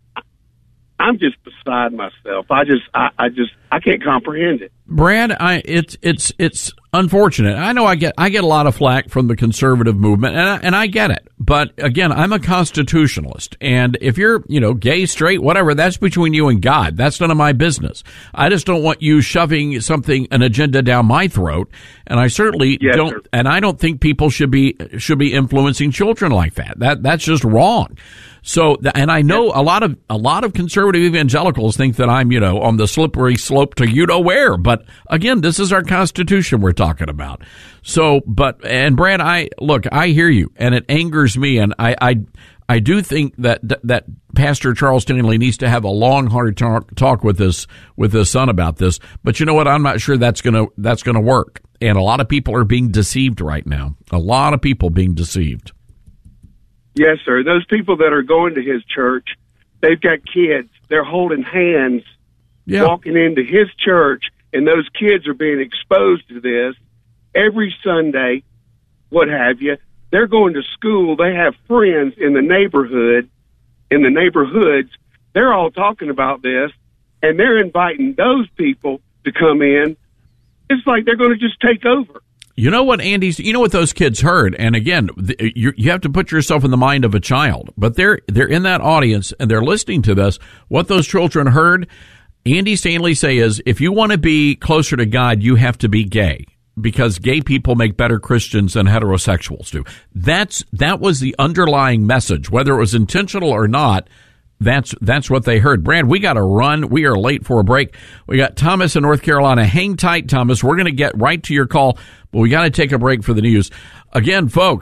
L: I'm just beside myself. I just, I, I just, I can't comprehend it.
D: Brad, I, it's, it's, it's unfortunate. I know I get, I get a lot of flack from the conservative movement, and I, and I get it. But again, I'm a constitutionalist, and if you're, you know, gay, straight, whatever, that's between you and God. That's none of my business. I just don't want you shoving something, an agenda down my throat, and I certainly
L: yes,
D: don't.
L: Sir.
D: And I don't think people should be should be influencing children like that. That that's just wrong. So, and I know a lot of a lot of conservative evangelicals think that I'm, you know, on the slippery slope to you know where. But again, this is our Constitution we're talking about. So, but and Brad, I look, I hear you, and it angers me, and I I, I do think that that Pastor Charles Stanley needs to have a long, hard talk, talk with his with his son about this. But you know what? I'm not sure that's gonna that's gonna work. And a lot of people are being deceived right now. A lot of people being deceived.
L: Yes, sir. Those people that are going to his church, they've got kids. They're holding hands,
D: yeah.
L: walking into his church, and those kids are being exposed to this every Sunday, what have you. They're going to school. They have friends in the neighborhood, in the neighborhoods. They're all talking about this, and they're inviting those people to come in. It's like they're going to just take over.
D: You know what, Andy? You know what those kids heard, and again, you you have to put yourself in the mind of a child. But they're they're in that audience and they're listening to this. What those children heard, Andy Stanley say is, if you want to be closer to God, you have to be gay, because gay people make better Christians than heterosexuals do. That's that was the underlying message, whether it was intentional or not. That's that's what they heard. Brad, we got to run. We are late for a break. We got Thomas in North Carolina. Hang tight, Thomas. We're going to get right to your call, but we got to take a break for the news. Again, folks,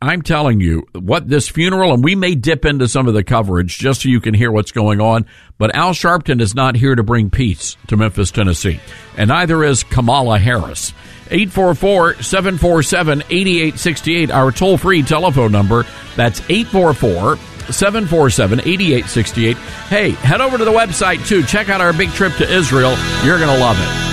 D: I'm telling you what this funeral, and we may dip into some of the coverage just so you can hear what's going on, but Al Sharpton is not here to bring peace to Memphis, Tennessee, and neither is Kamala Harris. eight four four, seven four seven, eight eight six eight, our toll-free telephone number. That's eight four four, seven four seven, eight eight six eight. Hey, head over to the website, too. Check out our big trip to Israel. You're going to love it.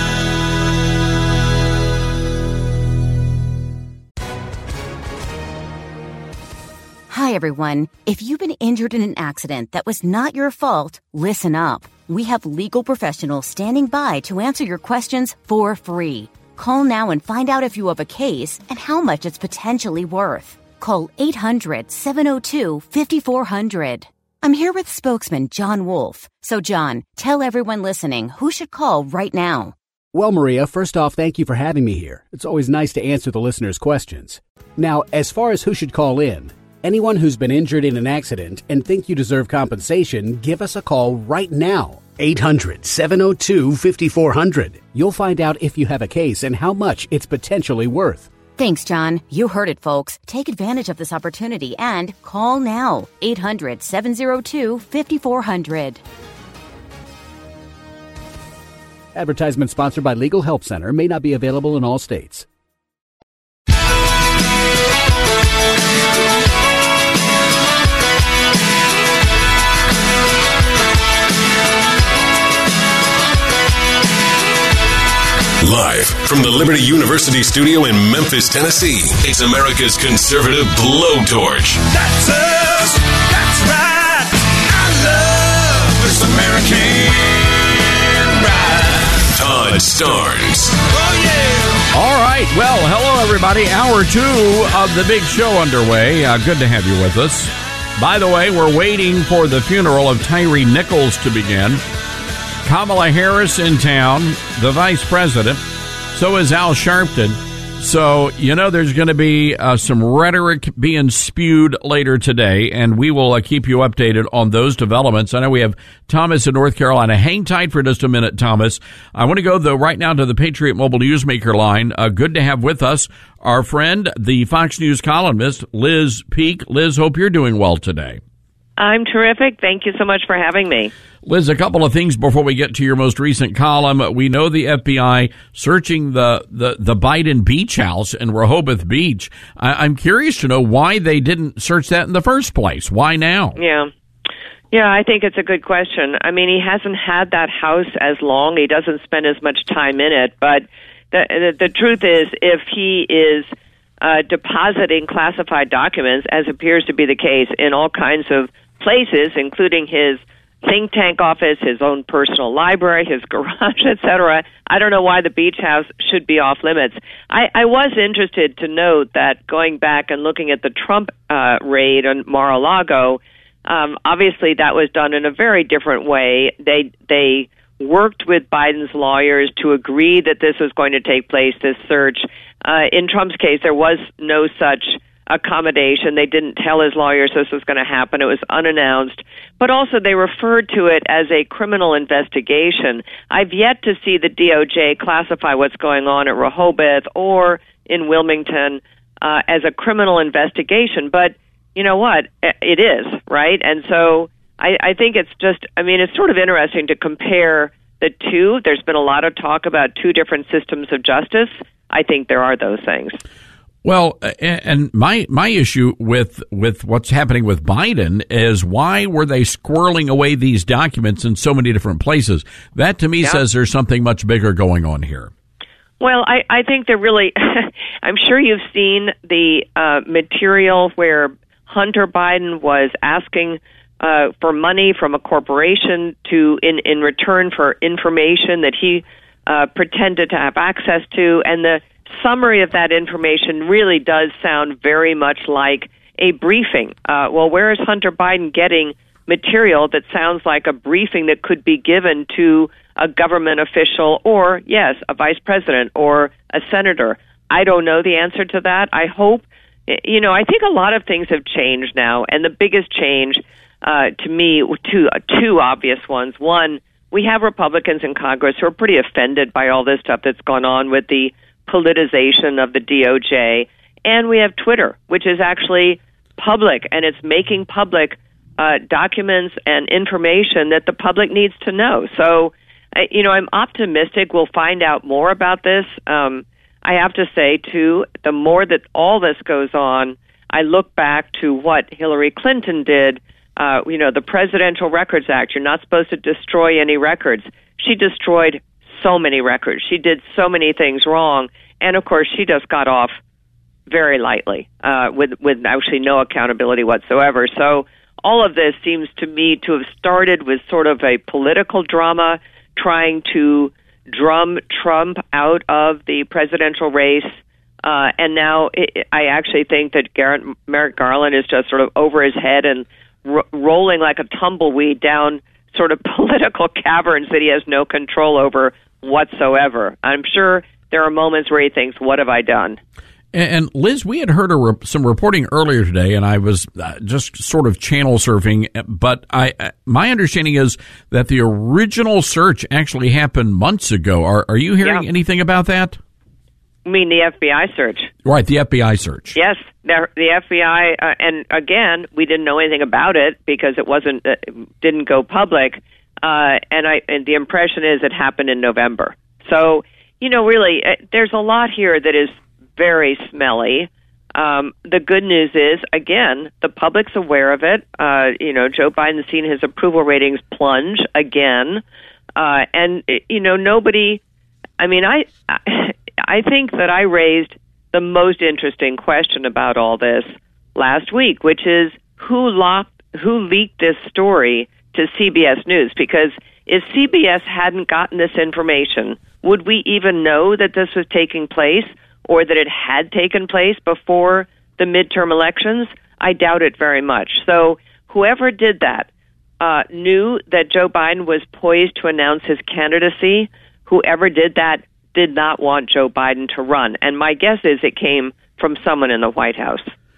M: Hi, everyone. If you've been injured in an accident that was not your fault, listen up. We have legal professionals standing by to answer your questions for free. Call now and find out if you have a case and how much it's potentially worth. Call eight hundred, seven oh two, five four zero zero. I'm here with spokesman John Wolf. So, John, tell everyone listening who should call right now.
N: Well, Maria, first off, thank you for having me here. It's always nice to answer the listeners' questions. Now, as far as who should call in, anyone who's been injured in an accident and think you deserve compensation, give us a call right now. eight hundred, seven oh two, five four zero zero. You'll find out if you have a case and how much it's potentially worth.
M: Thanks, John. You heard it, folks. Take advantage of this opportunity and call now. eight hundred, seven oh two, five four zero zero.
N: Advertisement sponsored by Legal Help Center. May not be available in all states.
E: Live from the Liberty University studio in Memphis, Tennessee, it's America's conservative blowtorch.
F: That's us. That's right. I love this American ride.
E: Todd Starnes.
F: Oh, yeah.
D: All right. Well, hello, everybody. Hour two of the big show underway. Uh, good to have you with us. By the way, we're waiting for the funeral of Tyree Nichols to begin. Kamala Harris in town, the vice president. So is Al Sharpton. So, you know, there's going to be uh, some rhetoric being spewed later today, and we will uh, keep you updated on those developments. I know we have Thomas in North Carolina. Hang tight for just a minute, Thomas. I want to go, though, right now to the Patriot Mobile Newsmaker line. Uh, good to have with us our friend, the Fox News columnist, Liz Peek. Liz, hope you're doing well today.
O: I'm terrific. Thank you so much for having me.
D: Liz, a couple of things before we get to your most recent column. We know the F B I searching the, the, the Biden beach house in Rehoboth Beach. I, I'm curious to know why they didn't search that in the first place. Why now?
O: Yeah. Yeah, I think it's a good question. I mean, he hasn't had that house as long. He doesn't spend as much time in it. But the, the, the truth is, if he is uh, depositing classified documents, as appears to be the case in all kinds of places, including his think tank office, his own personal library, his garage, et cetera. I don't know why the beach house should be off limits. I, I was interested to note that going back and looking at the Trump uh, raid on Mar-a-Lago, um, obviously that was done in a very different way. They they worked with Biden's lawyers to agree that this was going to take place, this search. Uh, in Trump's case, there was no such accommodation. They didn't tell his lawyers this was going to happen. It was unannounced. But also they referred to it as a criminal investigation. I've yet to see the D O J classify what's going on at Rehoboth or in Wilmington uh, as a criminal investigation. But you know what? It is, right? And so I, I think it's just, I mean, it's sort of interesting to compare the two. There's been a lot of talk about two different systems of justice. I think there are those things.
D: Well, and my my issue with with what's happening with Biden is why were they squirreling away these documents in so many different places? That to me yeah. says there's something much bigger going on here.
O: Well, I, I think they're really, I'm sure you've seen the uh, material where Hunter Biden was asking uh, for money from a corporation to in, in return for information that he uh, pretended to have access to, and the summary of that information really does sound very much like a briefing. Uh, well, where is Hunter Biden getting material that sounds like a briefing that could be given to a government official or, yes, a vice president or a senator? I don't know the answer to that. I hope, you know, I think a lot of things have changed now, and the biggest change uh, to me, two, two obvious ones. One, we have Republicans in Congress who are pretty offended by all this stuff that's gone on with the politicization of the D O J. And we have Twitter, which is actually public, and it's making public uh, documents and information that the public needs to know. So, I, you know, I'm optimistic we'll find out more about this. Um, I have to say, too, the more that all this goes on, I look back to what Hillary Clinton did. Uh, you know, the Presidential Records Act, you're not supposed to destroy any records. She destroyed so many records. She did so many things wrong. And, of course, she just got off very lightly uh, with, with actually no accountability whatsoever. So all of this seems to me to have started with sort of a political drama, trying to drum Trump out of the presidential race. Uh, and now it, I actually think that Garrett, Merrick Garland is just sort of over his head and ro- rolling like a tumbleweed down sort of political caverns that he has no control over whatsoever. I'm sure there are moments where he thinks, what have I done?
D: And Liz, we had heard a re- some reporting earlier today, and I was uh, just sort of channel surfing. But I, uh, my understanding is that the original search actually happened months ago. Are, are you hearing
O: yeah.
D: anything about that?
O: I mean, the F B I search.
D: Right, the F B I search.
O: Yes, the, the F B I, uh, and again, we didn't know anything about it because it wasn't uh, didn't go public. Uh, and I, and the impression is it happened in November. So, you know, really, uh, there's a lot here that is very smelly. Um, the good news is, again, the public's aware of it. Uh, you know, Joe Biden's seen his approval ratings plunge again. Uh, and, you know, nobody, I mean, I, I think that I raised the most interesting question about all this last week, which is who locked, who leaked this story to C B S News? Because if C B S hadn't gotten this information, would we even know that this was taking place or that it had taken place before the midterm elections? I doubt it very much. So whoever did that uh, knew that Joe Biden was poised to announce his candidacy. Whoever did that did not want Joe Biden to run. And my guess is it came from someone in the White House.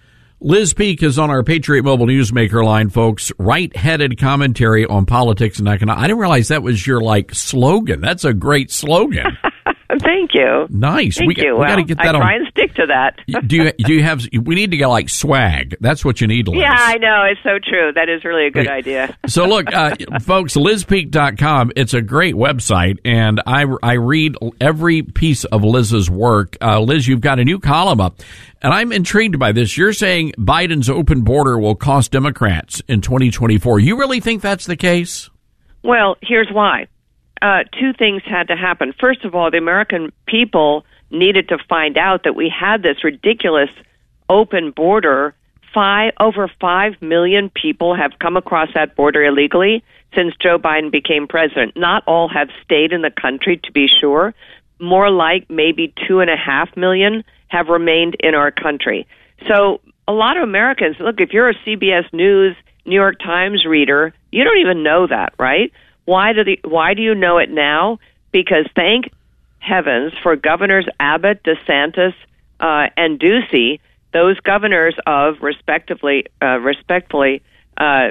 D: Liz Peek is on our Patriot Mobile Newsmaker line, folks. Right-headed commentary on politics and economics. I didn't realize that was your, like, slogan. That's a great slogan.
O: Thank you.
D: Nice.
O: Thank
D: we
O: you.
D: we
O: well,
D: got to get that
O: I
D: on.
O: try and stick to that.
D: do you do you have? We need to get like swag. That's what you need, Liz.
O: Yeah, I know. It's so true. That is really a good
D: Right.
O: idea.
D: So look, uh, folks, liz peek dot com. It's a great website, and I I read every piece of Liz's work. Uh, Liz, you've got a new column up, and I'm intrigued by this. You're saying Biden's open border will cost Democrats in twenty twenty-four. You really think that's the case?
O: Well, here's why. Uh, two things had to happen. First of all, the American people needed to find out that we had this ridiculous open border. Five, over five million people have come across that border illegally since Joe Biden became president. Not all have stayed in the country, to be sure. More like maybe two and a half million have remained in our country. So a lot of Americans, look, if you're a C B S News, New York Times reader, you don't even know that, right? Why do the, why do you know it now? Because thank heavens for Governors Abbott, DeSantis, uh, and Ducey, those governors of respectively, uh, respectfully, uh,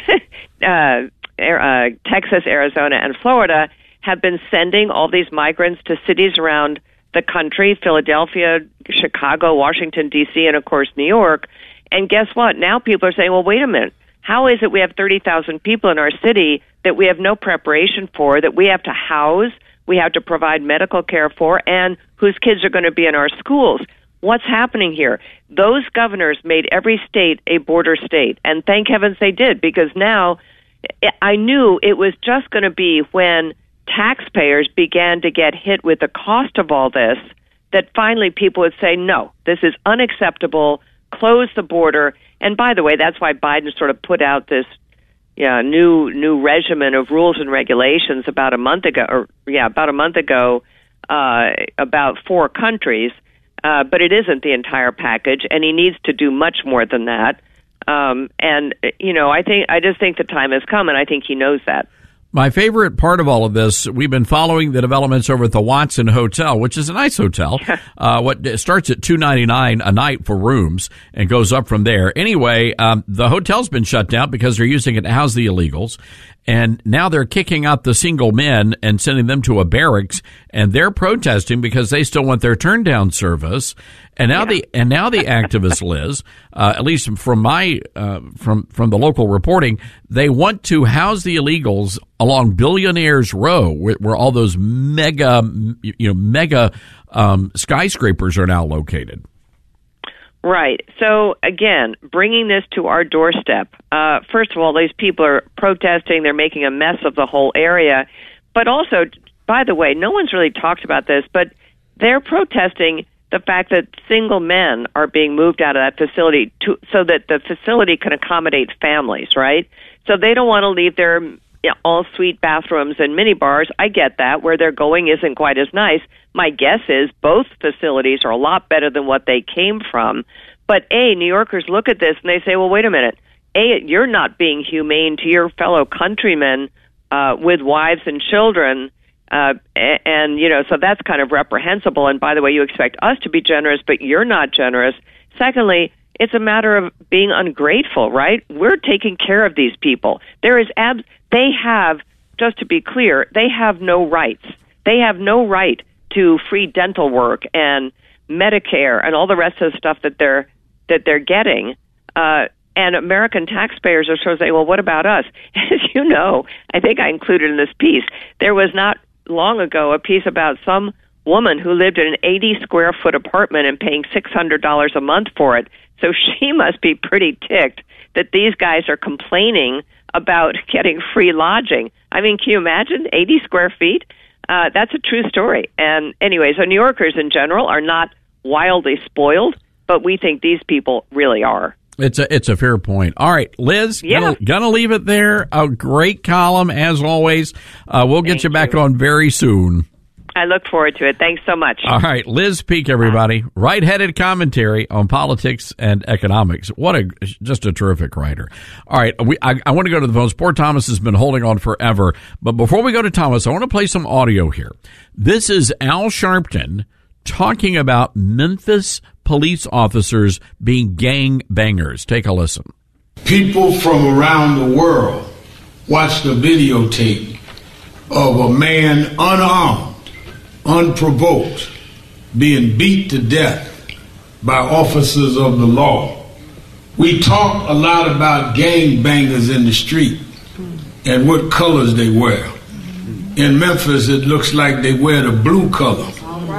O: uh, uh, Texas, Arizona, and Florida have been sending all these migrants to cities around the country, Philadelphia, Chicago, Washington, D C, and of course New York. And guess what? Now people are saying, well, wait a minute. How is it we have thirty thousand people in our city that we have no preparation for, that we have to house, we have to provide medical care for, and whose kids are going to be in our schools? What's happening here? Those governors made every state a border state, and thank heavens they did, because now I knew it was just going to be when taxpayers began to get hit with the cost of all this that finally people would say, no, this is unacceptable, close the border. And by the way, that's why Biden sort of put out this yeah, new new regimen of rules and regulations about a month ago, or yeah, about a month ago, uh, about four countries. Uh, but it isn't the entire package, and he needs to do much more than that. Um, and you know, I think I just think the time has come, and I think he knows that.
D: My favorite part of all of this, we've been following the developments over at the Watson Hotel, which is a nice hotel. uh, what it starts at two ninety-nine a night for rooms and goes up from there. Anyway, um, the hotel's been shut down because they're using it to house the illegals. And now they're kicking out the single men and sending them to a barracks, and they're protesting because they still want their turn down service. And now yeah. the and now the activists, Liz, uh, at least from my uh, from from the local reporting, they want to house the illegals along Billionaires Row, where, where all those mega you know mega um, skyscrapers are now located.
O: Right. So, again, bringing this to our doorstep, uh, first of all, these people are protesting. They're making a mess of the whole area. But also, by the way, no one's really talked about this, but they're protesting the fact that single men are being moved out of that facility to, so that the facility can accommodate families, right? So they don't want to leave their you know, all-suite bathrooms and minibars. I get that. Where they're going isn't quite as nice. My guess is both facilities are a lot better than what they came from. But, A, New Yorkers look at this and they say, well, wait a minute. A, you're not being humane to your fellow countrymen uh, with wives and children. Uh, and, and, you know, so that's kind of reprehensible. And, by the way, you expect us to be generous, but you're not generous. Secondly, it's a matter of being ungrateful, right? We're taking care of these people. There is ab- they have, just to be clear, they have no rights. They have no right to free dental work and Medicare and all the rest of the stuff that they're that they're getting. Uh, and American taxpayers are sort of saying, well, what about us? As you know, I think I included in this piece, there was not long ago a piece about some woman who lived in an eighty square foot apartment and paying six hundred dollars a month for it. So she must be pretty ticked that these guys are complaining about getting free lodging. I mean, can you imagine eighty square feet? Uh, that's a true story. And anyway, so New Yorkers in general are not wildly spoiled, but we think these people really are.
D: It's a it's a fair point. All right, Liz,
O: yeah.
D: gonna, gonna leave it there. A great column, as always. Uh, we'll get
O: Thank
D: you back
O: you.
D: on very soon.
O: I look forward to it. Thanks so much.
D: All right, Liz Peek, everybody. Right-headed commentary on politics and economics. What a just a terrific writer. All right, we, I, I want to go to the phones. Poor Thomas has been holding on forever. But before we go to Thomas, I want to play some audio here. This is Al Sharpton talking about Memphis police officers being gang bangers. Take a listen.
P: People from around the world watched a videotape of a man unarmed, unprovoked, being beat to death by officers of the law. We talk a lot about gang bangers in the street and what colors they wear. In Memphis, it looks like they wear the blue color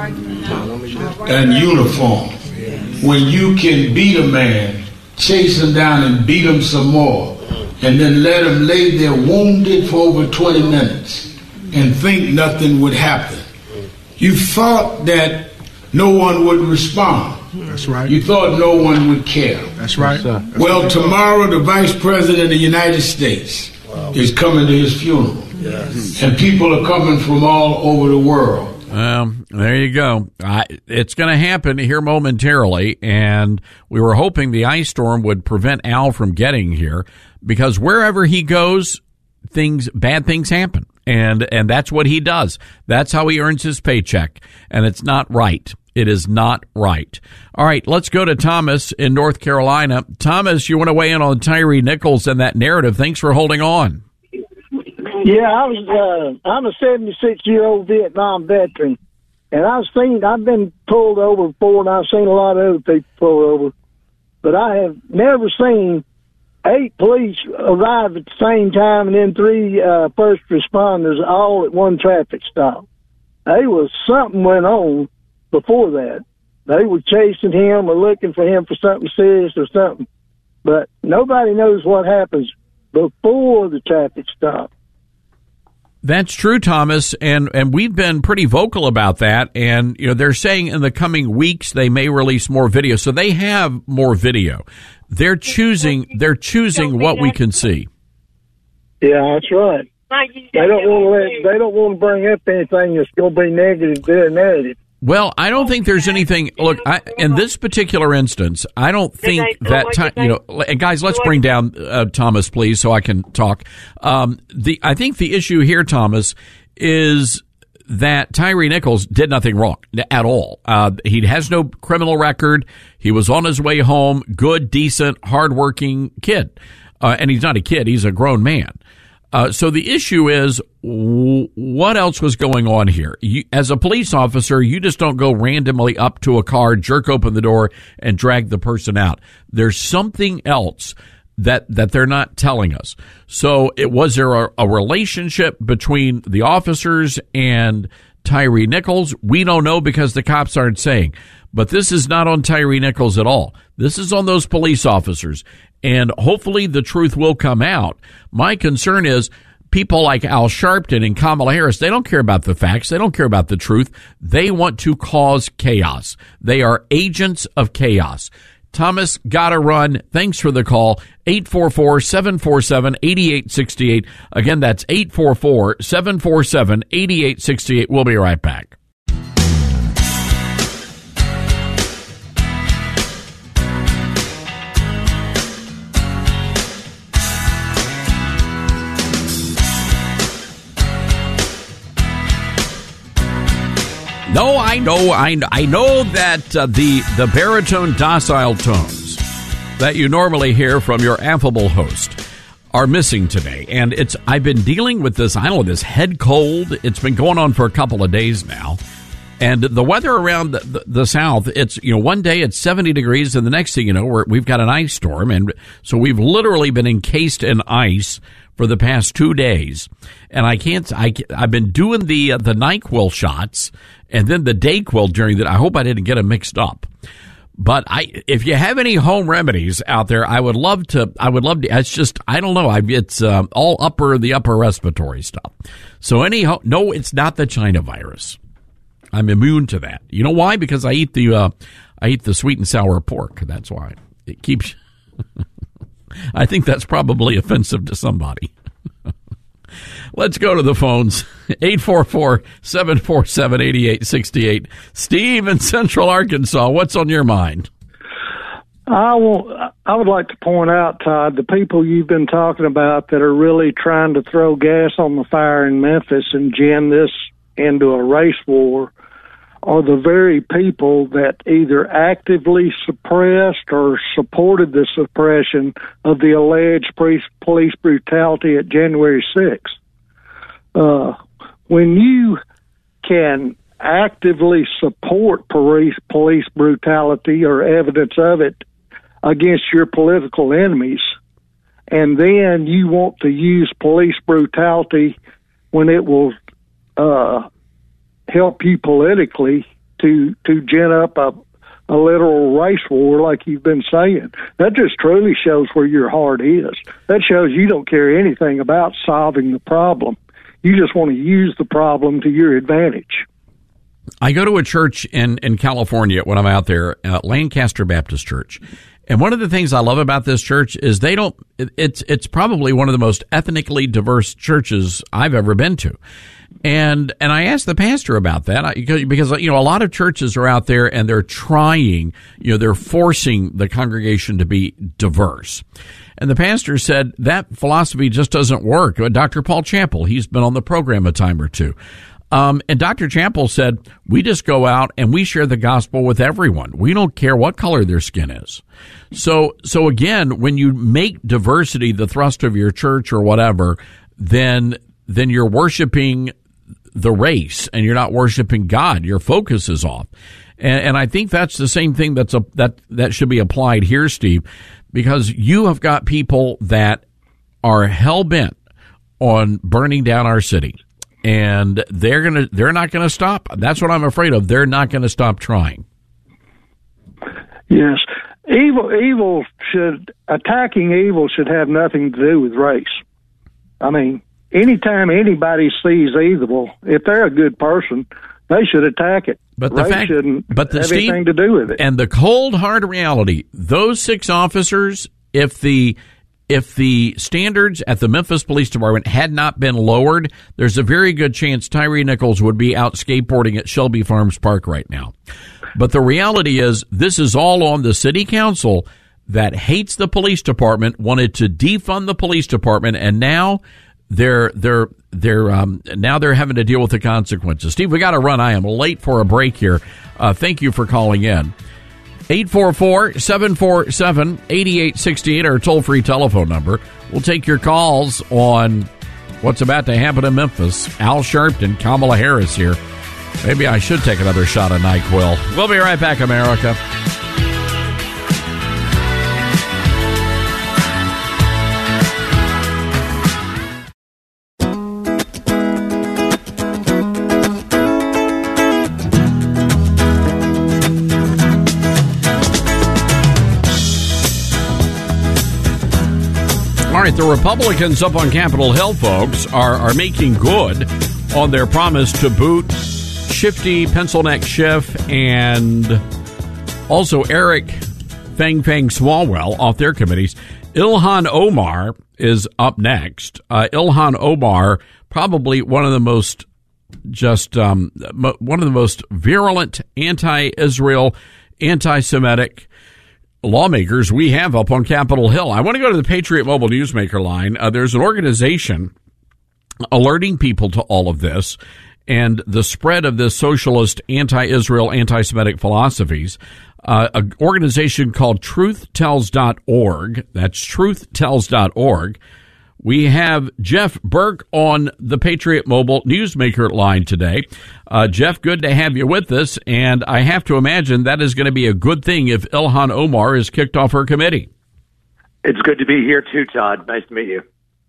P: and uniform. When you can beat a man, chase him down and beat him some more, and then let him lay there wounded for over twenty minutes and think nothing would happen. You thought that no one would respond.
Q: That's right.
P: You thought no one would care.
Q: That's right. That's
P: well,
Q: right.
P: Tomorrow the Vice President of the United States wow. is coming to his funeral. Yes. And people are coming from all over the world.
D: Well, there you go. I, it's going to happen here momentarily, and we were hoping the ice storm would prevent Al from getting here, because wherever he goes, things bad things happen, and and that's what he does. That's how he earns his paycheck, and it's not right. It is not right. All right, let's go to Thomas in North Carolina. Thomas, you want to weigh in on Tyree Nichols and that narrative? Thanks for holding on.
R: Yeah, I was. Uh, I'm a seventy-six year old Vietnam veteran, and I've seen. I've been pulled over before, and I've seen a lot of other people pulled over, but I have never seen eight police arrive at the same time and then three uh, first responders all at one traffic stop. There was something went on before that. They were chasing him or looking for him for something serious or something, but nobody knows what happens before the traffic stop.
D: That's true, Thomas, and, and we've been pretty vocal about that, and you know they're saying in the coming weeks they may release more video, so they have more video. They're choosing they're choosing what we can see.
R: Yeah, that's right. They don't want to let, they don't want to bring up anything that's going to be negative to their narrative.
D: Well, I don't think there's anything. Look, I, in this particular instance, I don't think that time. You know, and guys, let's bring down uh, Thomas, please, so I can talk. Um, the I think the issue here, Thomas, is that Tyree Nichols did nothing wrong at all. Uh, he has no criminal record. He was on his way home. Good, decent, hardworking kid, uh, and he's not a kid; he's a grown man. Uh, so the issue is, w- what else was going on here? You, as a police officer, you just don't go randomly up to a car, jerk open the door, and drag the person out. There's something else that that they're not telling us. So it was there a, a relationship between the officers and Tyree Nichols? We don't know because the cops aren't saying. But this is not on Tyree Nichols at all. This is on those police officers. And hopefully the truth will come out. My concern is people like Al Sharpton and Kamala Harris, they don't care about the facts. They don't care about the truth. They want to cause chaos. They are agents of chaos. Thomas, gotta run. Thanks for the call. eight four four, seven four seven, eight eight six eight. Again, that's eight four four, seven four seven, eight eight six eight. We'll be right back. No, I know, I know, I know that uh, the the baritone docile tones that you normally hear from your affable host are missing today, and it's I've been dealing with this. I don't know, this head cold. It's been going on for a couple of days now, and the weather around the, the, the south. It's you know one day it's seventy degrees, and the next thing you know we're, we've got an ice storm, and so we've literally been encased in ice for the past two days, and I can't. I I've been doing the uh, the NyQuil shots. And then the Dayquil during that. I hope I didn't get them mixed up. But I, if you have any home remedies out there, I would love to. I would love to. It's just I don't know. I, it's um, all upper the upper respiratory stuff. So any no, it's not the China virus. I'm immune to that. You know why? Because I eat the uh, I eat the sweet and sour pork. That's why it keeps. I think that's probably offensive to somebody. Let's go to the phones. eight four four, seven four seven, eight eight six eight. Steve in Central Arkansas, what's on your mind?
R: I will, I would like to point out, Todd, the people you've been talking about that are really trying to throw gas on the fire in Memphis and gin this into a race war are the very people that either actively suppressed or supported the suppression of the alleged police brutality at January sixth. Uh, when you can actively support police, police brutality or evidence of it against your political enemies, and then you want to use police brutality when it will uh, help you politically to to gin up a, a literal race war like you've been saying, that just truly shows where your heart is. That shows you don't care anything about solving the problem. You just want to use the problem to your advantage.
D: I go to a church in, in California when I'm out there, uh, Lancaster Baptist Church. And one of the things I love about this church is they don't, it, it's, it's probably one of the most ethnically diverse churches I've ever been to. And, and I asked the pastor about that I, because, you know, a lot of churches are out there and they're trying, you know, they're forcing the congregation to be diverse. And the pastor said that philosophy just doesn't work. Doctor Paul Champel, he's been on the program a time or two. Um, and Doctor Champel said, we just go out and we share the gospel with everyone. We don't care what color their skin is. So, so again, when you make diversity the thrust of your church or whatever, then, then you're worshiping the race and you're not worshiping God. Your focus is off. And, and I think that's the same thing that's a, that, that should be applied here, Steve, because you have got people that are hell bent on burning down our city. And they're gonna, they're not gonna stop. That's what I'm afraid of. They're not gonna stop trying.
R: Yes, evil, evil should attacking evil should have nothing to do with race. I mean, anytime anybody sees evil, if they're a good person, they should attack it.
D: But the
R: race
D: fact,
R: shouldn't
D: but the
R: have
D: Steve,
R: anything to do with it.
D: And the cold hard reality: those six officers, if the if the standards at the Memphis Police Department had not been lowered, there's a very good chance Tyree Nichols would be out skateboarding at Shelby Farms Park right now. But the reality is, this is all on the city council that hates the police department, wanted to defund the police department, and now they're they're they're um, now they're having to deal with the consequences. Steve, we got to run. I am late for a break here. Uh, thank you for calling in. eight four four, seven four seven, eight eight six eight, our toll-free telephone number. We'll take your calls on what's about to happen in Memphis. Al Sharpton, Kamala Harris here. Maybe I should take another shot of NyQuil. We'll be right back, America. All right, the Republicans up on Capitol Hill, folks, are, are making good on their promise to boot Shifty, Pencil Neck Schiff, and also Eric Fang Fang Swalwell off their committees. Ilhan Omar is up next. Uh, Ilhan Omar, probably one of the most just um, one of the most virulent anti-Israel, anti-Semitic lawmakers we have up on Capitol Hill. I want to go to the Patriot Mobile Newsmaker line. Uh, there's an organization alerting people to all of this and the spread of this socialist, anti-Israel, anti-Semitic philosophies. Uh, an organization called truth tells dot org. That's truth tells dot org. We have Jeff Burke on the Patriot Mobile Newsmaker line today. Uh, Jeff, good to have you with us, and I have to imagine that is going to be a good thing if Ilhan Omar is kicked off her committee.
Q: It's good to be here too, Todd. Nice to meet you.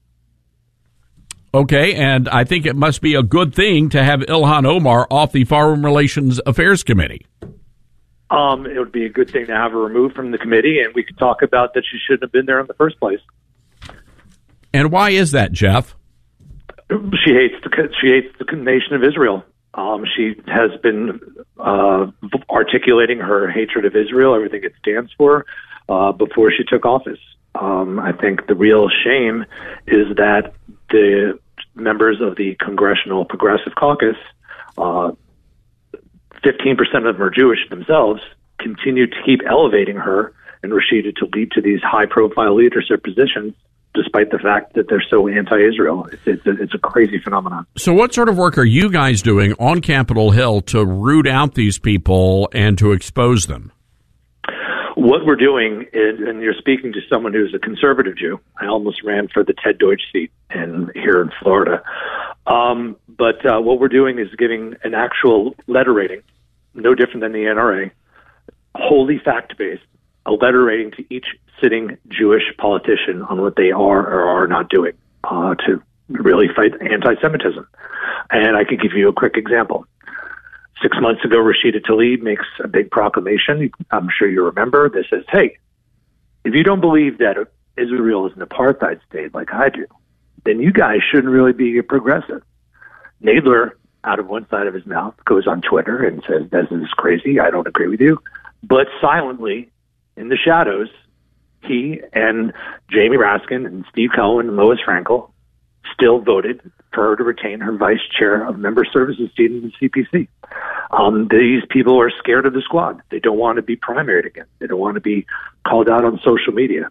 D: Okay, and I think it must be a good thing to have Ilhan Omar off the Foreign Relations Affairs Committee.
Q: Um, it would be a good thing to have her removed from the committee, and we could talk about that she shouldn't have been there in the first place.
D: And why is that, Jeff?
Q: She hates the she hates the nation of Israel. Um, she has been uh, articulating her hatred of Israel, everything it stands for, uh, before she took office. Um, I think the real shame is that the members of the Congressional Progressive Caucus, uh, fifteen percent of them are Jewish themselves, continue to keep elevating her and Rashida Tlaib to these high-profile leadership positions, despite the fact that they're so anti-Israel. It's, it's, a, it's a crazy phenomenon.
D: So what sort of work are you guys doing on Capitol Hill to root out these people and to expose them?
Q: What we're doing is, and you're speaking to someone who's a conservative Jew. I almost ran for the Ted Deutsch seat in, here in Florida. Um, but uh, what we're doing is giving an actual letter rating, no different than the N R A, wholly fact-based, a letter rating to each sitting Jewish politician on what they are or are not doing uh, to really fight anti-Semitism. And I could give you a quick example. Six months ago, Rashida Tlaib makes a big proclamation. I'm sure you remember. That says, hey, if you don't believe that Israel is an apartheid state like I do, then you guys shouldn't really be a progressive. Nadler, out of one side of his mouth, goes on Twitter and says, this is crazy. I don't agree with you. But silently, in the shadows, he and Jamie Raskin and Steve Cohen and Lois Frankel still voted for her to retain her vice chair of member services seat in the C P C. Um, these people are scared of the squad. They don't want to be primaried again. They don't want to be called out on social media.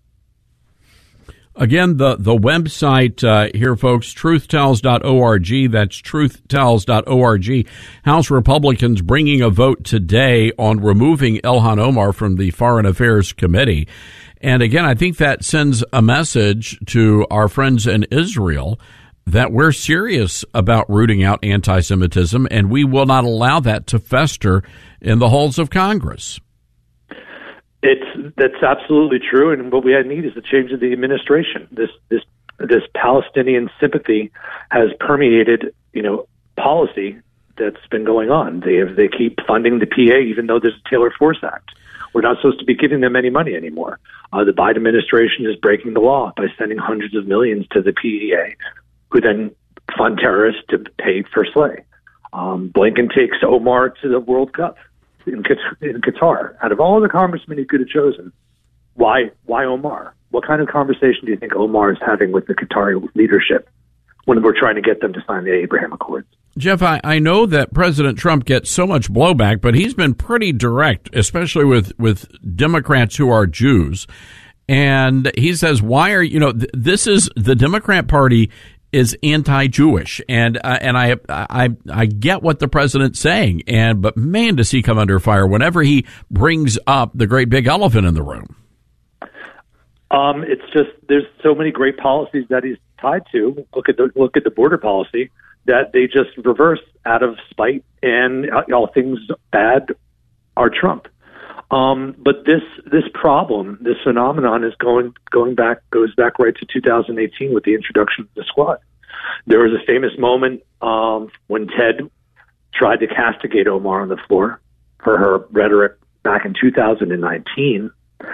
D: Again, the, the website uh, here, folks, truth tells dot org. That's truth tells dot org. House Republicans bringing a vote today on removing Ilhan Omar from the Foreign Affairs Committee. And again, I think that sends a message to our friends in Israel that we're serious about rooting out anti-Semitism, and we will not allow that to fester in the halls of Congress.
Q: It's that's absolutely true, and what we need is a change of the administration. This this this Palestinian sympathy has permeated, you know, policy that's been going on. They have, they keep funding the P A even though there's a Taylor Force Act. We're not supposed to be giving them any money anymore. Uh, the Biden administration is breaking the law by sending hundreds of millions to the P D A, who then fund terrorists to pay for Slay. Um, Blinken takes Omar to the World Cup in Qatar. Out of all the congressmen he could have chosen, why why Omar? What kind of conversation do you think Omar is having with the Qatari leadership when we're trying to get them to sign the Abraham Accords?
D: Jeff, I, I know that President Trump gets so much blowback, but he's been pretty direct, especially with, with Democrats who are Jews. And he says, why are, you know, th- this is the Democrat Party is anti-Jewish. And, uh, and I, I, I get what the president's saying. And, but man, does he come under fire whenever he brings up the great big elephant in the room.
Q: Um, it's just, there's so many great policies that he's tied to. Look at the, look at the border policy that they just reverse out of spite, and uh, all things bad are Trump. Um, but this this problem, this phenomenon, is going going back goes back right to two thousand eighteen with the introduction of the Squad. There was a famous moment um, when Ted tried to castigate Omar on the floor for her rhetoric back in two thousand nineteen,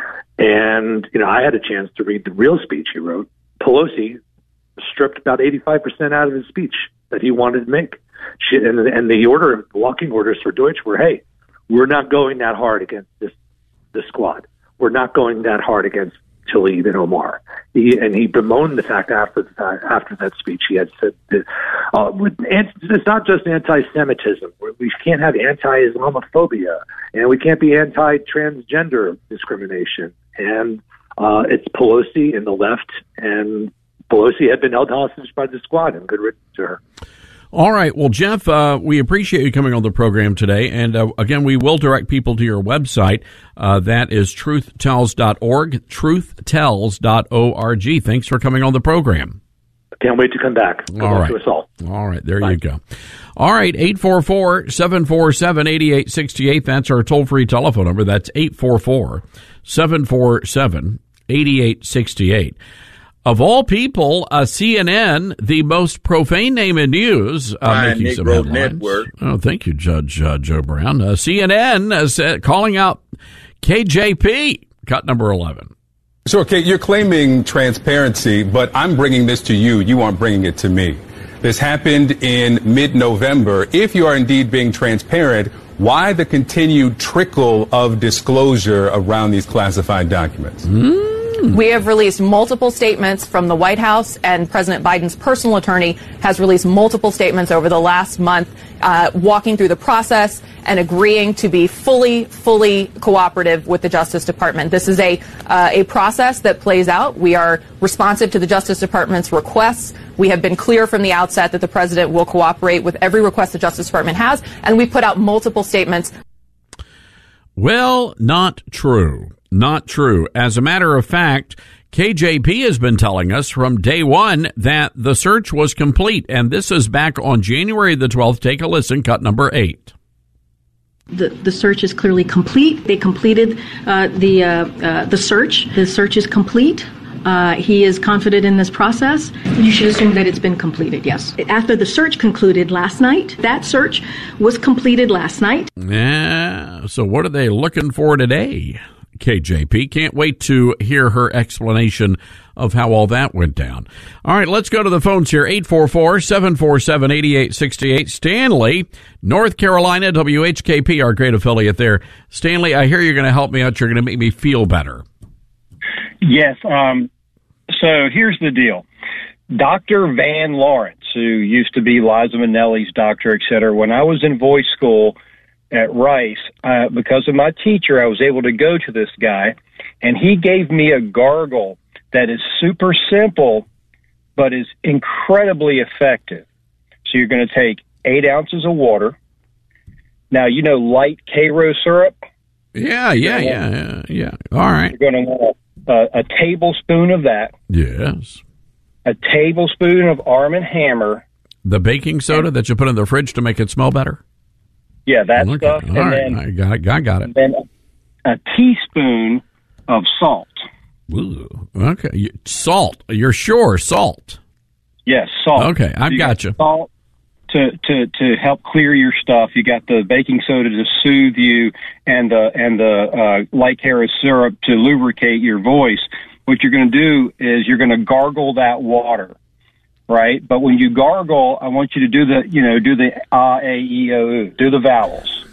Q: and you know I had a chance to read the real speech he wrote. Pelosi stripped about eighty-five percent out of his speech that he wanted to make, she, and, and the order, walking orders for Deutsch were, hey, we're not going that hard against this, the Squad. We're not going that hard against Tlaib and Omar. He, and he bemoaned the fact after the fact, after that speech, he had said that uh, it's not just anti-Semitism. We can't have anti-Islamophobia, and we can't be anti-transgender discrimination. And uh, it's Pelosi and the left, and Pelosi had been held hostage by the Squad, and good riddance to her.
D: All right. Well, Jeff, uh, we appreciate you coming on the program today. And uh, again, we will direct people to your website. Uh, that is truth tells dot org, truth tells dot org. Thanks for coming on the program.
Q: Can't wait to come back. Good
D: all
Q: luck
D: right.
Q: to us all.
D: All right. There Bye. You go. All right. eight four four, seven four seven, eight eight six eight. That's our toll-free telephone number. That's eight four four, seven four seven, eight eight six eight. Of all people, uh, C N N, the most profane name in news, uh, making some headlines. Network. Oh, thank you, Judge uh, Joe Brown. Uh, C N N is uh, calling out K J P, cut number eleven.
S: So, okay, you're claiming transparency, but I'm bringing this to you. You aren't bringing it to me. This happened in mid-November. If you are indeed being transparent, why the continued trickle of disclosure around these classified documents?
D: Mm.
T: We have released multiple statements from the White House, and President Biden's personal attorney has released multiple statements over the last month, uh, walking through the process and agreeing to be fully, fully cooperative with the Justice Department. This is a uh, a process that plays out. We are responsive to the Justice Department's requests. We have been clear from the outset that the president will cooperate with every request the Justice Department has, and we put out multiple statements.
D: Well, not true. Not true. As a matter of fact, K J P has been telling us from day one that the search was complete, and this is back on January the twelfth. Take a listen, cut number eight.
U: The, the search is clearly complete. They completed uh, the uh, uh, the search. The search is complete. Uh, he is confident in this process. You should assume that it's been completed, yes. After the search concluded last night, that search was completed last night.
D: Yeah, so what are they looking for today? K J P. Can't wait to hear her explanation of how all that went down. All right, let's go to the phones here. eight four four, seven four seven, eight eight six eight. Stanley, North Carolina, W H K P, our great affiliate there. Stanley, I hear you're going to help me out. You're going to make me feel better.
V: Yes. Um, so here's the deal. Doctor Van Lawrence, who used to be Liza Minnelli's doctor, et cetera, when I was in voice school at Rice, uh, because of my teacher, I was able to go to this guy, and he gave me a gargle that is super simple, but is incredibly effective. So you're going to take eight ounces of water. Now, you know light Karo syrup?
D: Yeah, yeah, yeah, yeah, yeah. All right.
V: You're going to want a, a tablespoon of that.
D: Yes.
V: A tablespoon of Arm and Hammer.
D: The baking soda that you put in the fridge to make it smell better?
V: Yeah, that
D: okay.
V: stuff.
D: All
V: and
D: right.
V: then
D: I got it. I got it.
V: And then a teaspoon of salt.
D: Ooh, okay. You, salt. You're sure salt.
V: Yes, salt.
D: Okay, I've
V: you
D: got you.
V: Salt to, to, to help clear your stuff. You got the baking soda to soothe you, and the and the uh, light Karo syrup to lubricate your voice. What you're going to do is you're going to gargle that water, right? But when you gargle, I want you to do the you know do the ah, a, e, o, u, do the vowels.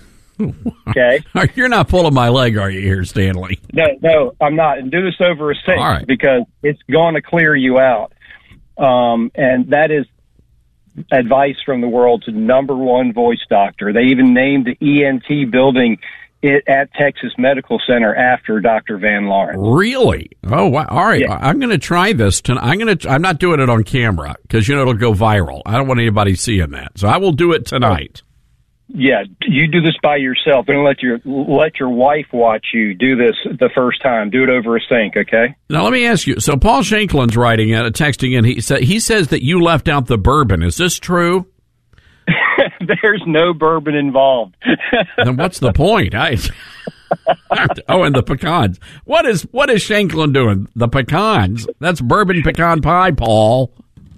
V: Okay?
D: You're not pulling my leg, are you, here, Stanley?
V: No, no, I'm not. And do this over a sink
D: All right.
V: because it's going to clear you out. Um, and that is advice from the world's number one voice doctor. They even named the E N T building it at Texas Medical Center after Doctor Van Lawrence.
D: Really? Oh, wow. All right.
V: Yeah.
D: I'm going to try this tonight. I'm going to. I'm not doing it on camera because you know it'll go viral. I don't want anybody seeing that, so I will do it tonight.
V: Yeah, you do this by yourself. Don't let your let your wife watch you do this the first time. Do it over a sink, okay?
D: Now let me ask you. So Paul Shanklin's writing in, texting in. He said he says that you left out the bourbon. Is this true?
V: There's no bourbon involved.
D: Then what's the point? I, oh, and the pecans. What is what is Shanklin doing? The pecans. That's bourbon pecan pie, Paul.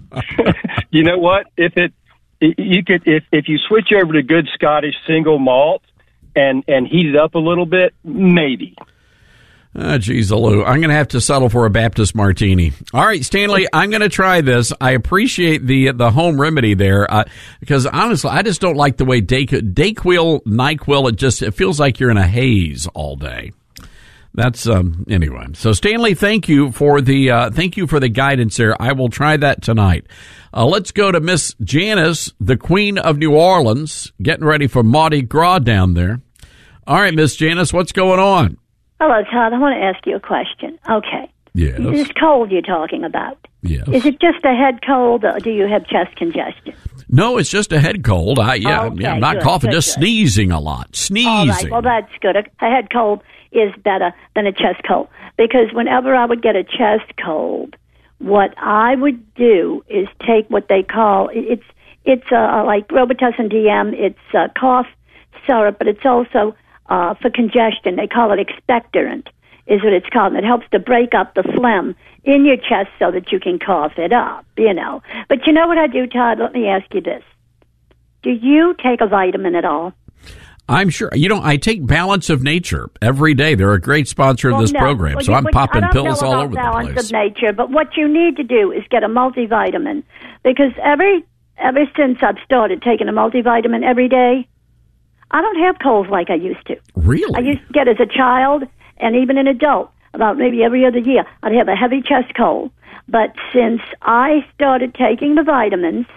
V: You know what? If it you could if if you switch over to good Scottish single malt and and heat it up a little bit, maybe.
D: Oh, geez, Lou. I'm going to have to settle for a Baptist martini. All right, Stanley, I'm going to try this. I appreciate the the home remedy there uh, because, honestly, I just don't like the way Day- Dayquil, NyQuil, it just it feels like you're in a haze all day. That's, um, anyway. So, Stanley, thank you for the uh, thank you for the guidance there. I will try that tonight. Uh, let's go to Miss Janice, the Queen of New Orleans, getting ready for Mardi Gras down there. All right, Miss Janice, what's going on?
B: Hello, Todd. I want to ask you a question. Okay.
D: Yes.
B: This cold you're talking about.
D: Yes.
B: Is it just a head cold, or do you have chest congestion?
D: No, it's just a head cold. I yeah,
B: Okay,
D: yeah I'm not
B: good,
D: coughing,
B: good,
D: just
B: good.
D: sneezing a lot. Sneezing.
B: All right. Well, that's good. A, a head cold is better than a chest cold because whenever I would get a chest cold, what I would do is take what they call it's it's uh, like Robitussin D M. It's uh, cough syrup, but it's also uh, for congestion. They call it expectorant, is what it's called, and it helps to break up the phlegm in your chest so that you can cough it up, you know. But you know what I do, Todd? Let me ask you this. Do you take a vitamin at all?
D: I'm sure. You know, I take Balance of Nature every day. They're a great sponsor of
B: Well,
D: this
B: no.
D: program,
B: Well,
D: so
B: you-
D: I'm
B: well,
D: popping
B: I don't
D: pills
B: know
D: all
B: about
D: over the
B: Balance
D: place.
B: of Nature, but what you need to do is get a multivitamin because every ever since I've started taking a multivitamin every day, I don't have colds like I used to.
D: Really?
B: I used to get as a child and even an adult, about maybe every other year, I'd have a heavy chest cold. But since I started taking the vitamins,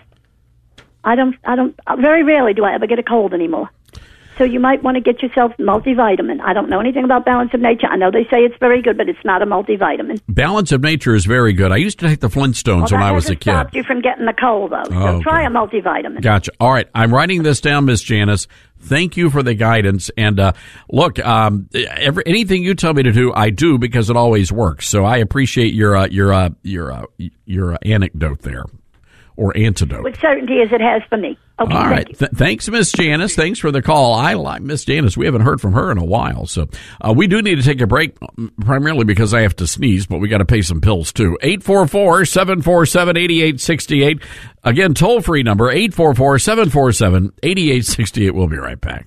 B: I don't, I don't, very rarely do I ever get a cold anymore. So you might want to get yourself multivitamin. I don't know anything about Balance of Nature. I know they say it's very good, but it's not a multivitamin.
D: Balance of Nature is very good. I used to take the Flintstones
B: Well,
D: when
B: that
D: I was a
B: hasn't
D: kid.
B: stopped you from getting the cold, though.
D: Oh,
B: so
D: okay.
B: try a multivitamin.
D: Gotcha. All right. I'm writing this down, Miss Janice. Thank you for the guidance. And uh, look, um, every, anything you tell me to do, I do because it always works. So I appreciate your uh, your uh, your uh, your uh, anecdote there, or antidote.
B: With certainty as it has for me. Okay,
D: All
B: thank
D: right.
B: you.
D: Th- thanks, Miss Janice. Thanks for the call. I like Miss Janice. We haven't heard from her in a while. So uh, we do need to take a break, primarily because I have to sneeze, but we got to pay some pills, too. eight four four, seven four seven, eight eight six eight. Again, toll-free number, eight four four, seven four seven, eight eight six eight. We'll be right back.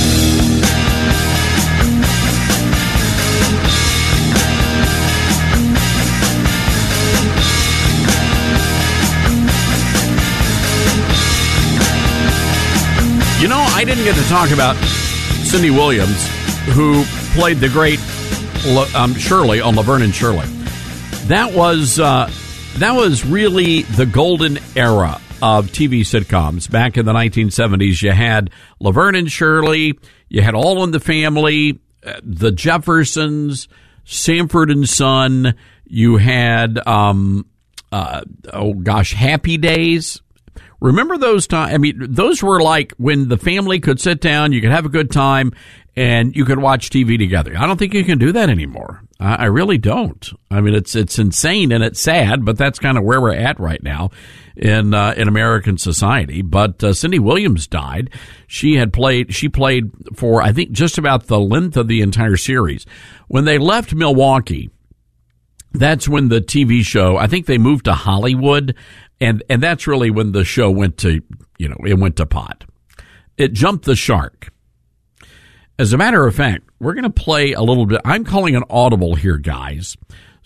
D: You know, I didn't get to talk about Cindy Williams, who played the great um, Shirley on Laverne and Shirley. That was uh, that was really the golden era of T V sitcoms back in the nineteen seventies. You had Laverne and Shirley, you had All in the Family, uh, The Jeffersons, Sanford and Son. You had um, uh, oh gosh, Happy Days. Remember those times? I mean, those were like when the family could sit down, you could have a good time, and you could watch T V together. I don't think you can do that anymore. I, I really don't. I mean, it's it's insane and it's sad, but that's kind of where we're at right now in uh, in American society. But uh, Cindy Williams died. She had played. She played for I think just about the length of the entire series. When they left Milwaukee, that's when the T V show. I think they moved to Hollywood. And and that's really when the show went to, you know, it went to pot. It jumped the shark. As a matter of fact, we're going to play a little bit. I'm calling an audible here, guys.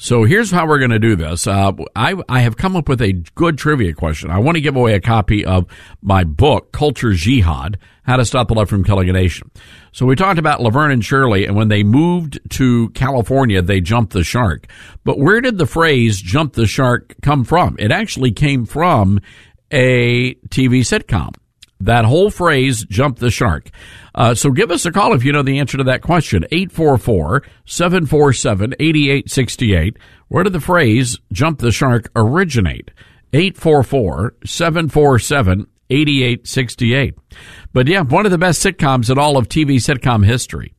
D: So here's how we're going to do this. Uh, I, I have come up with a good trivia question. I want to give away a copy of my book, Culture Jihad, How to Stop the Left from Killing a Nation. So we talked about Laverne and Shirley, and when they moved to California, they jumped the shark. But where did the phrase jump the shark come from? It actually came from a T V sitcom. That whole phrase, jump the shark. Uh, so give us a call if you know the answer to that question. eight four four, seven four seven, eight eight six eight. Where did the phrase, jump the shark, originate? eight four four, seven four seven, eight eight six eight. But yeah, one of the best sitcoms in all of T V sitcom history.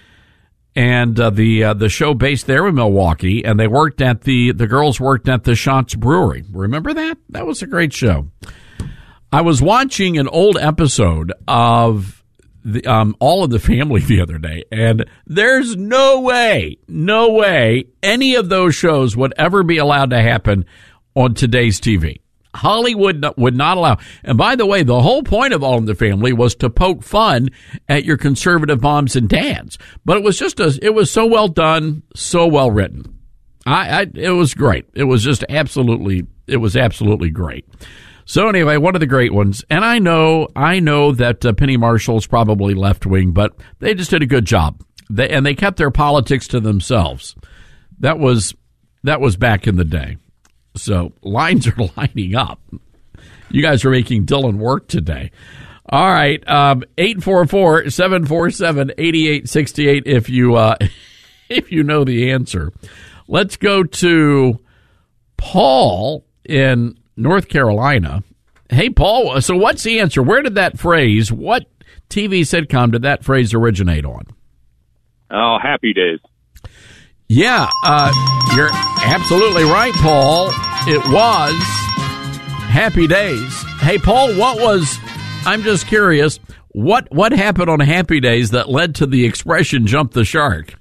D: And uh, the uh, the show based there in Milwaukee, and they worked at the, the girls worked at the Schatz Brewery. Remember that? That was a great show. I was watching an old episode of the, um, All of the Family the other day, and there's no way, no way any of those shows would ever be allowed to happen on today's T V. Hollywood would not allow. And by the way, the whole point of All in the Family was to poke fun at your conservative moms and dads. But it was just a, it was so well done, so well written. I, I it was great. It was just absolutely, it was absolutely great. So anyway, one of the great ones, and I know, I know that uh, Penny Marshall's probably left wing, but they just did a good job. They, and they kept their politics to themselves. That was, that was back in the day. So lines are lining up. You guys are making Dylan work today. All right, um, eight four four, seven four seven, eight eight six eight. If you uh, if you know the answer, let's go to Paul in North Carolina. Hey, Paul, so what's the answer? Where did that phrase, what T V sitcom did that phrase originate on?
A: Oh, Happy Days.
D: Yeah, uh, you're absolutely right, Paul. It was Happy Days. Hey, Paul, what was, I'm just curious, what what happened on Happy Days that led to the expression jump the shark?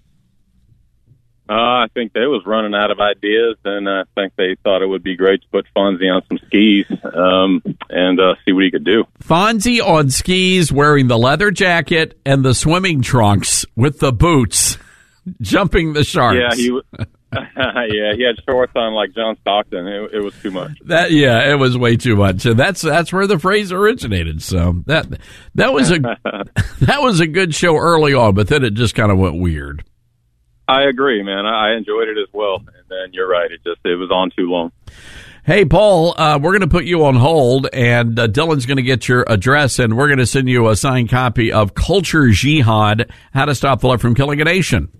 A: Uh, I think they was running out of ideas, and I think they thought it would be great to put Fonzie on some skis um, and uh, see what he could do.
D: Fonzie on skis, wearing the leather jacket and the swimming trunks with the boots, jumping the sharks.
A: Yeah, he yeah, he had shorts on like John Stockton. It, it was too much.
D: That yeah, it was way too much. And that's that's where the phrase originated. So that that was a that was a good show early on, but then it just kind of went weird.
A: I agree, man. I enjoyed it as well. And then you're right. It just, it was on too long.
D: Hey, Paul, uh, we're going to put you on hold, and uh, Dylan's going to get your address, and we're going to send you a signed copy of Culture Jihad, How to Stop the Left from Killing a Nation.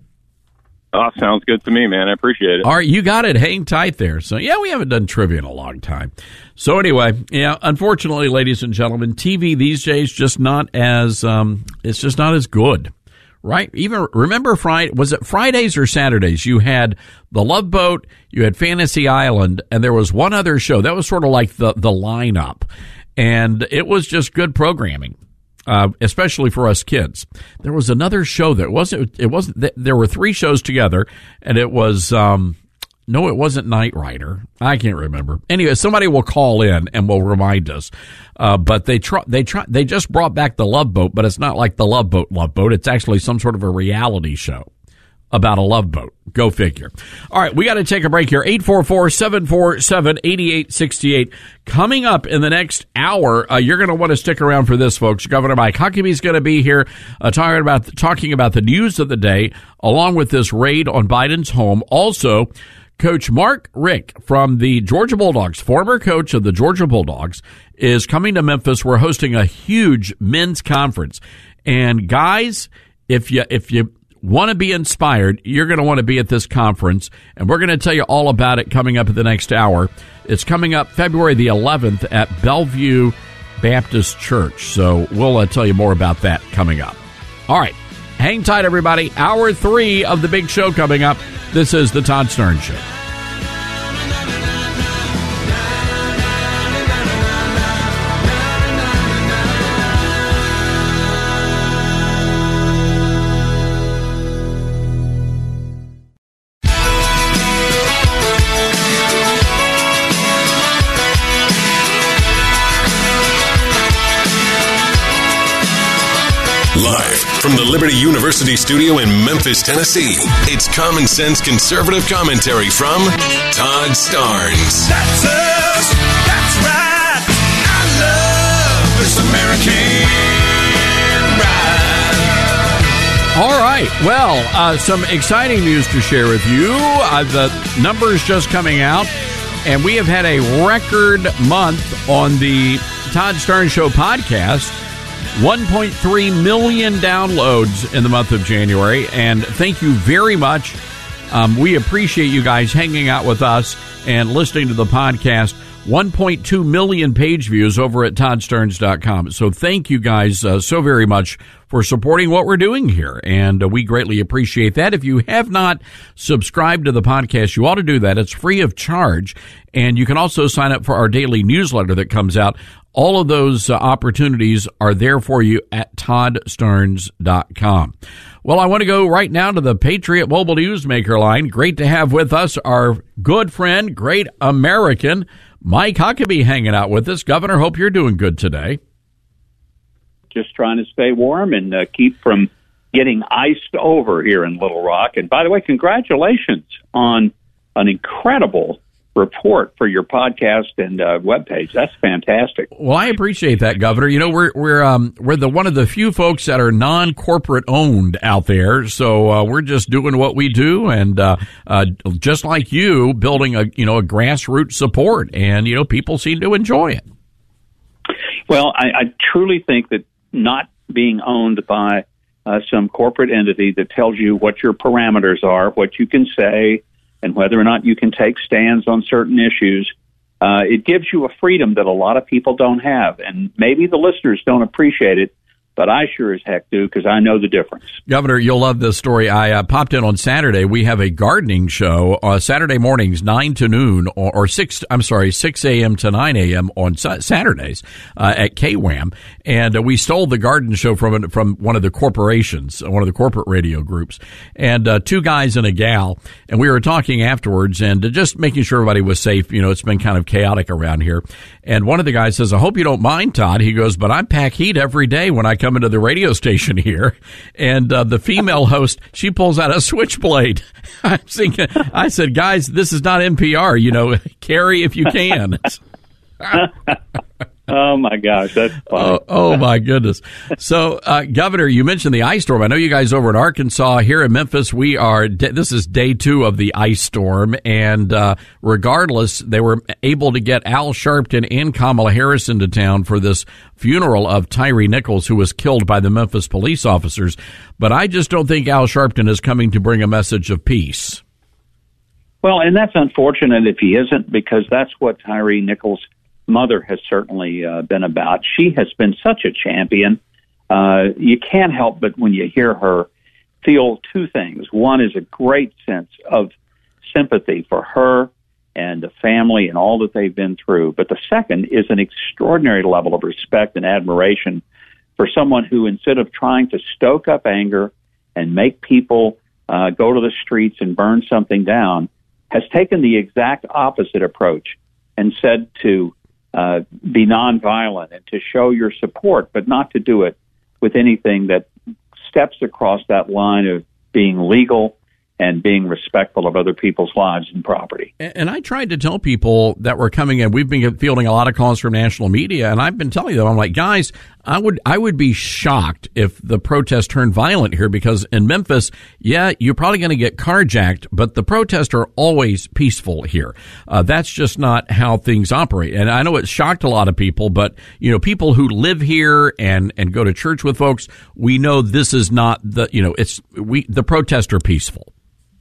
A: Oh, sounds good to me, man. I appreciate it.
D: All right, you got it. Hang tight there. So, yeah, we haven't done trivia in a long time. So, anyway, yeah, unfortunately, ladies and gentlemen, T V these days just not as, um, it's just not as good. Right? Even remember Friday, was it Fridays or Saturdays? You had The Love Boat, you had Fantasy Island, and there was one other show. That was sort of like the, the lineup. And it was just good programming, uh, especially for us kids. There was another show that wasn't, it wasn't, there were three shows together, and it was, um, no, it wasn't Knight Rider. I can't remember. Anyway, somebody will call in and will remind us. Uh, but they try, they try, they just brought back The Love Boat, but it's not like The Love Boat, Love Boat. It's actually some sort of a reality show about a love boat. Go figure. All right, we got to take a break here. eight four four, seven four seven, eight eight six eight. Coming up in the next hour, uh, you're going to want to stick around for this, folks. Governor Mike Huckabee's going to be here uh, talking about talking about the news of the day, along with this raid on Biden's home. Also, Coach Mark Richt from the Georgia Bulldogs, former coach of the Georgia Bulldogs, is coming to Memphis. We're hosting a huge men's conference. And guys, if you if you want to be inspired, you're going to want to be at this conference. And we're going to tell you all about it coming up in the next hour. It's coming up February the eleventh at Bellevue Baptist Church. So we'll uh, tell you more about that coming up. All right. Hang tight, everybody. Hour three of the big show coming up. This is the Todd Stern Show.
E: Live from the Liberty University studio in Memphis, Tennessee, it's Common Sense Conservative Commentary from Todd Starnes.
F: That's us. That's right. I love this American ride.
D: All right. Well, uh, some exciting news to share with you. Uh, the numbers just coming out, and we have had a record month on the Todd Starnes Show podcast. one point three million downloads in the month of January, and thank you very much. Um, we appreciate you guys hanging out with us and listening to the podcast. one point two million page views over at todd starnes dot com. So thank you guys uh, so very much for supporting what we're doing here, and uh, we greatly appreciate that. If you have not subscribed to the podcast, you ought to do that. It's free of charge, and you can also sign up for our daily newsletter that comes out. All of those uh, opportunities are there for you at todd starnes dot com. Well, I want to go right now to the Patriot Mobile Newsmaker line. Great to have with us our good friend, great American, Mike Huckabee, hanging out with us. Governor, hope you're doing good today.
C: Just trying to stay warm and uh, keep from getting iced over here in Little Rock. And by the way, congratulations on an incredible report for your podcast and uh, webpage. That's fantastic.
D: Well, I appreciate that, Governor. You know, we're we're um we're the one of the few folks that are non-corporate owned out there, so uh, we're just doing what we do, and uh, uh, just like you, building a you know a grassroots support, and you know people seem to enjoy it.
C: Well, I, I truly think that not being owned by uh, some corporate entity that tells you what your parameters are, what you can say, and whether or not you can take stands on certain issues, uh, it gives you a freedom that a lot of people don't have. And maybe the listeners don't appreciate it, but I sure as heck do, because I know the difference.
D: Governor, you'll love this story. I uh, popped in on Saturday. We have a gardening show uh, Saturday mornings, nine to noon, or, or six, I'm sorry, six a.m. to nine a.m. on sa- Saturdays uh, at K W A M. And uh, we stole the garden show from from one of the corporations, one of the corporate radio groups, and uh, two guys and a gal. And we were talking afterwards and uh, just making sure everybody was safe. You know, it's been kind of chaotic around here. And one of the guys says, I hope you don't mind, Todd. He goes, but I pack heat every day when I come into the radio station here. And uh, the female host, she pulls out a switchblade. I'm thinking, I said, guys, this is not N P R. You know, carry if you can.
C: Oh, my gosh, that's funny.
D: Oh, oh, my goodness. So, uh, Governor, you mentioned the ice storm. I know you guys over in Arkansas. Here in Memphis, we are, this is day two of the ice storm. And uh, regardless, they were able to get Al Sharpton and Kamala Harris into town for this funeral of Tyre Nichols, who was killed by the Memphis police officers. But I just don't think Al Sharpton is coming to bring a message of peace.
C: Well, and that's unfortunate if he isn't, because that's what Tyre Nichols' mother has certainly uh, been about. She has been such a champion. Uh, you can't help but, when you hear her, feel two things. One is a great sense of sympathy for her and the family and all that they've been through. But the second is an extraordinary level of respect and admiration for someone who, instead of trying to stoke up anger and make people uh, go to the streets and burn something down, has taken the exact opposite approach and said to uh, be nonviolent and to show your support, but not to do it with anything that steps across that line of being legal and being respectful of other people's lives and property.
D: And I tried to tell people that were coming in, we've been fielding a lot of calls from national media, and I've been telling them, I'm like, guys, I would I would be shocked if the protests turned violent here, because in Memphis, yeah, you're probably going to get carjacked, but the protests are always peaceful here. Uh, that's just not how things operate. And I know it shocked a lot of people, but, you know, people who live here and, and go to church with folks, we know this is not the, you know, it's, we, the protests are peaceful.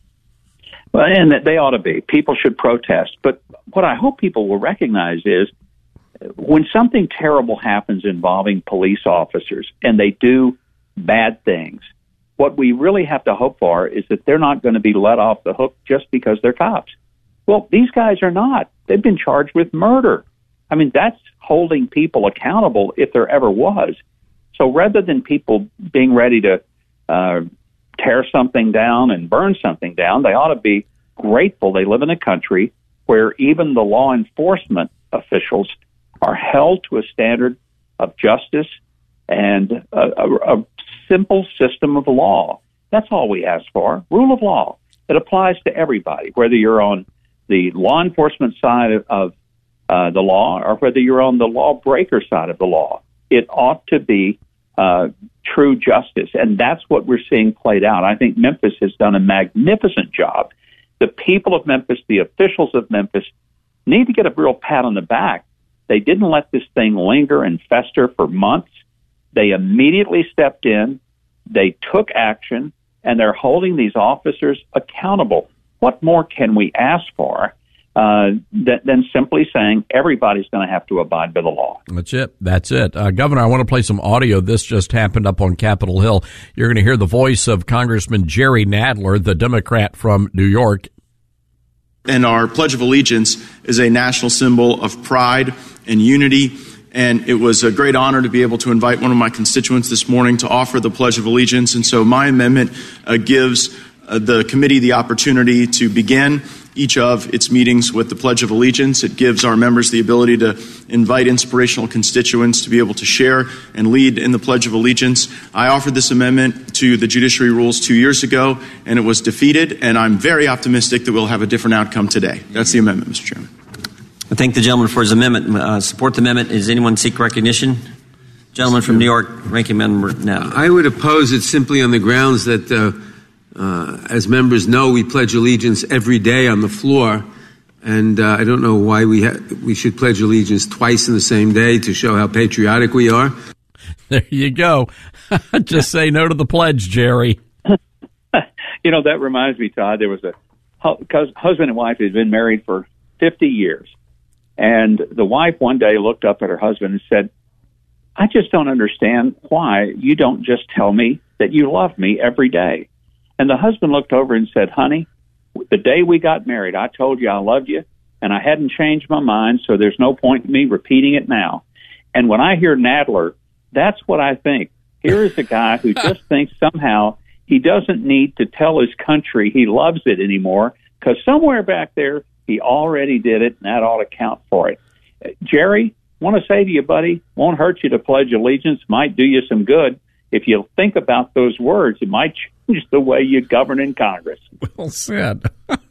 C: Well, and that they ought to be. People should protest. But what I hope people will recognize is when something terrible happens involving police officers and they do bad things, what we really have to hope for is that they're not going to be let off the hook just because they're cops. Well, these guys are not. They've been charged with murder. I mean, that's holding people accountable if there ever was. So rather than people being ready to uh, tear something down and burn something down, they ought to be grateful they live in a country where even the law enforcement officials are held to a standard of justice and a, a, a simple system of law. That's all we ask for. Rule of law. It applies to everybody, whether you're on the law enforcement side of, of uh, the law or whether you're on the lawbreaker side of the law. It ought to be uh, true justice, and that's what we're seeing played out. I think Memphis has done a magnificent job. The people of Memphis, the officials of Memphis, need to get a real pat on the back. They didn't let this thing linger and fester for months. They immediately stepped in. They took action, and they're holding these officers accountable. What more can we ask for uh, than, than simply saying everybody's going to have to abide by the law?
D: That's it. That's it. Uh, Governor, I want to play some audio. This just happened up on Capitol Hill. You're going to hear the voice of Congressman Jerry Nadler, the Democrat from New York.
G: And our Pledge of Allegiance is a national symbol of pride and unity. And it was a great honor to be able to invite one of my constituents this morning to offer the Pledge of Allegiance. And so my amendment uh, gives uh, the committee the opportunity to begin each of its meetings with the Pledge of Allegiance. It gives our members the ability to invite inspirational constituents to be able to share and lead in the Pledge of Allegiance. I offered this amendment to the judiciary rules two years ago, and it was defeated, and I'm very optimistic that we'll have a different outcome today. That's the amendment, Mister Chairman.
H: I thank the gentleman for his amendment. Uh, support the amendment. Does anyone seek recognition? Gentleman from New York, Ranking Member Nadler.
W: I would oppose it simply on the grounds that uh, Uh, as members know, we pledge allegiance every day on the floor, and uh, I don't know why we ha- we should pledge allegiance twice in the same day to show how patriotic we are.
D: There you go. Just say no to the pledge, Jerry.
C: You know, that reminds me, Todd, there was a hu- husband and wife who had been married for fifty years, and the wife one day looked up at her husband and said, I just don't understand why you don't just tell me that you love me every day. And the husband looked over and said, honey, the day we got married, I told you I loved you, and I hadn't changed my mind, so there's no point in me repeating it now. And when I hear Nadler, that's what I think. Here is a guy who just thinks somehow he doesn't need to tell his country he loves it anymore, because somewhere back there he already did it, and that ought to count for it. Uh, Jerry, want to say to you, buddy, won't hurt you to pledge allegiance, might do you some good. If you think about those words, it might change the way you govern in Congress.
D: Well said.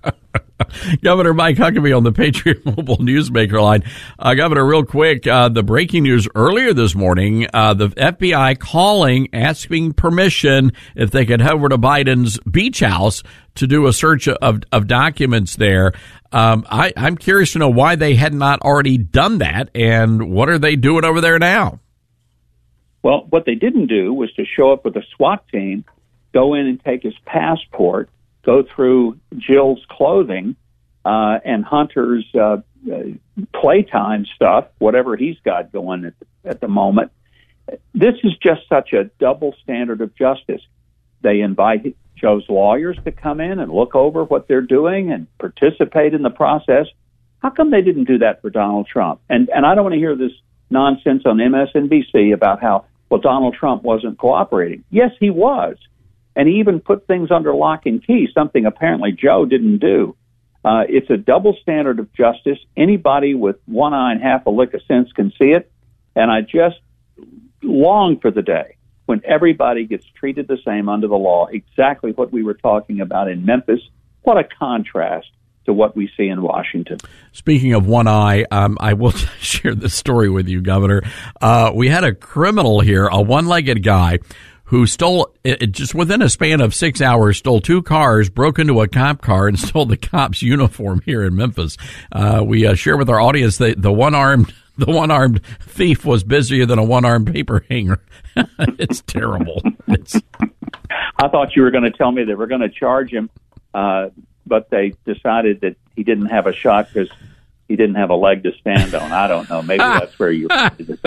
D: Governor Mike Huckabee on the Patriot Mobile Newsmaker line. Uh, Governor, real quick, uh, the breaking news earlier this morning, uh, the F B I calling, asking permission if they could head over to Biden's beach house to do a search of, of documents there. Um, I, I'm curious to know why they had not already done that, and what are they doing over there now?
C: Well, what they didn't do was to show up with a SWAT team, go in and take his passport, go through Jill's clothing uh, and Hunter's uh, playtime stuff, whatever he's got going at the, at the moment. This is just such a double standard of justice. They invite Joe's lawyers to come in and look over what they're doing and participate in the process. How come they didn't do that for Donald Trump? And and I don't want to hear this nonsense on M S N B C about how, well, Donald Trump wasn't cooperating. Yes, he was. And he even put things under lock and key, something apparently Joe didn't do. Uh, it's a double standard of justice. Anybody with one eye and half a lick of sense can see it. And I just long for the day when everybody gets treated the same under the law, exactly what we were talking about in Memphis. What a contrast to what we see in Washington.
D: Speaking of one eye, um, I will share this story with you, Governor. Uh, we had a criminal here, a one-legged guy, who stole, it, just within a span of six hours, stole two cars, broke into a cop car, and stole the cop's uniform here in Memphis. Uh, we uh, share with our audience that the one-armed the one-armed thief was busier than a one-armed paper hanger. It's terrible. It's.
C: I thought you were going to tell me they were going to charge him, uh, but they decided that he didn't have a shot because he didn't have a leg to stand on. I don't know. Maybe that's where you.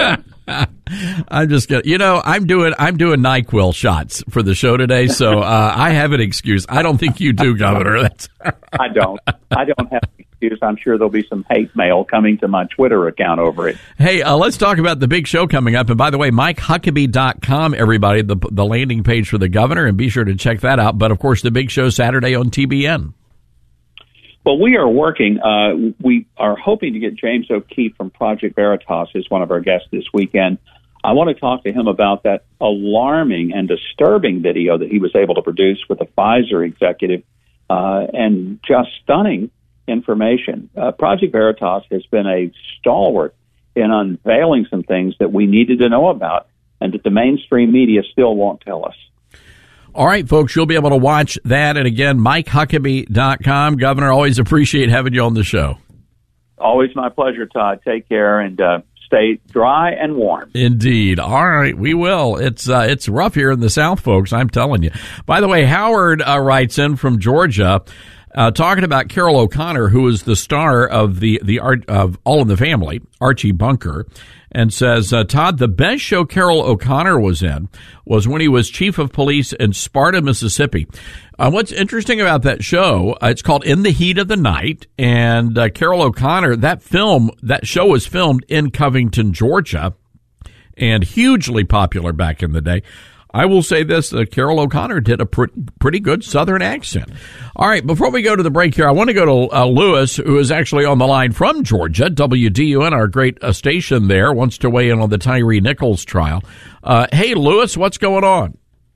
D: I'm just gonna, you know, I'm doing, I'm doing NyQuil shots for the show today, so uh, I have an excuse. I don't think you do, Governor. That's.
C: I don't. I don't have an excuse. I'm sure there'll be some hate mail coming to my Twitter account over it.
D: Hey, uh, let's talk about the big show coming up. And by the way, Mike Huckabee dot com, everybody, the the landing page for the governor, and be sure to check that out. But of course, the big show Saturday on T B N.
C: Well, we are working. Uh, we are hoping to get James O'Keefe from Project Veritas as one of our guests this weekend I want to talk to him about that alarming and disturbing video that he was able to produce with a Pfizer executive, uh, and just stunning information. Uh, Project Veritas has been a stalwart in unveiling some things that we needed to know about and that the mainstream media still won't tell us.
D: All right, folks, you'll be able to watch that. And again, Mike Huckabee dot com. Governor, always appreciate having you on the show.
C: Always my pleasure, Todd. Take care and uh, stay dry and warm.
D: Indeed. All right, we will. It's uh, it's rough here in the South, folks, I'm telling you. By the way, Howard uh, writes in from Georgia, uh, talking about Carol O'Connor, who is the star of the, the art of All in the Family, Archie Bunker, and says, uh, Todd, the best show Carol O'Connor was in was when he was chief of police in Sparta, Mississippi. Uh, what's interesting about that show, uh, it's called In the Heat of the Night, and uh, Carol O'Connor, that film, that show was filmed in Covington, Georgia, and hugely popular back in the day. I will say this, uh, Carol O'Connor did a pr- pretty good Southern accent. All right, before we go to the break here, I want to go to uh, Lewis, who is actually on the line from Georgia. W D U N, our great uh, station there, wants to weigh in on the Tyree Nichols trial. Uh, hey, Lewis, what's going on?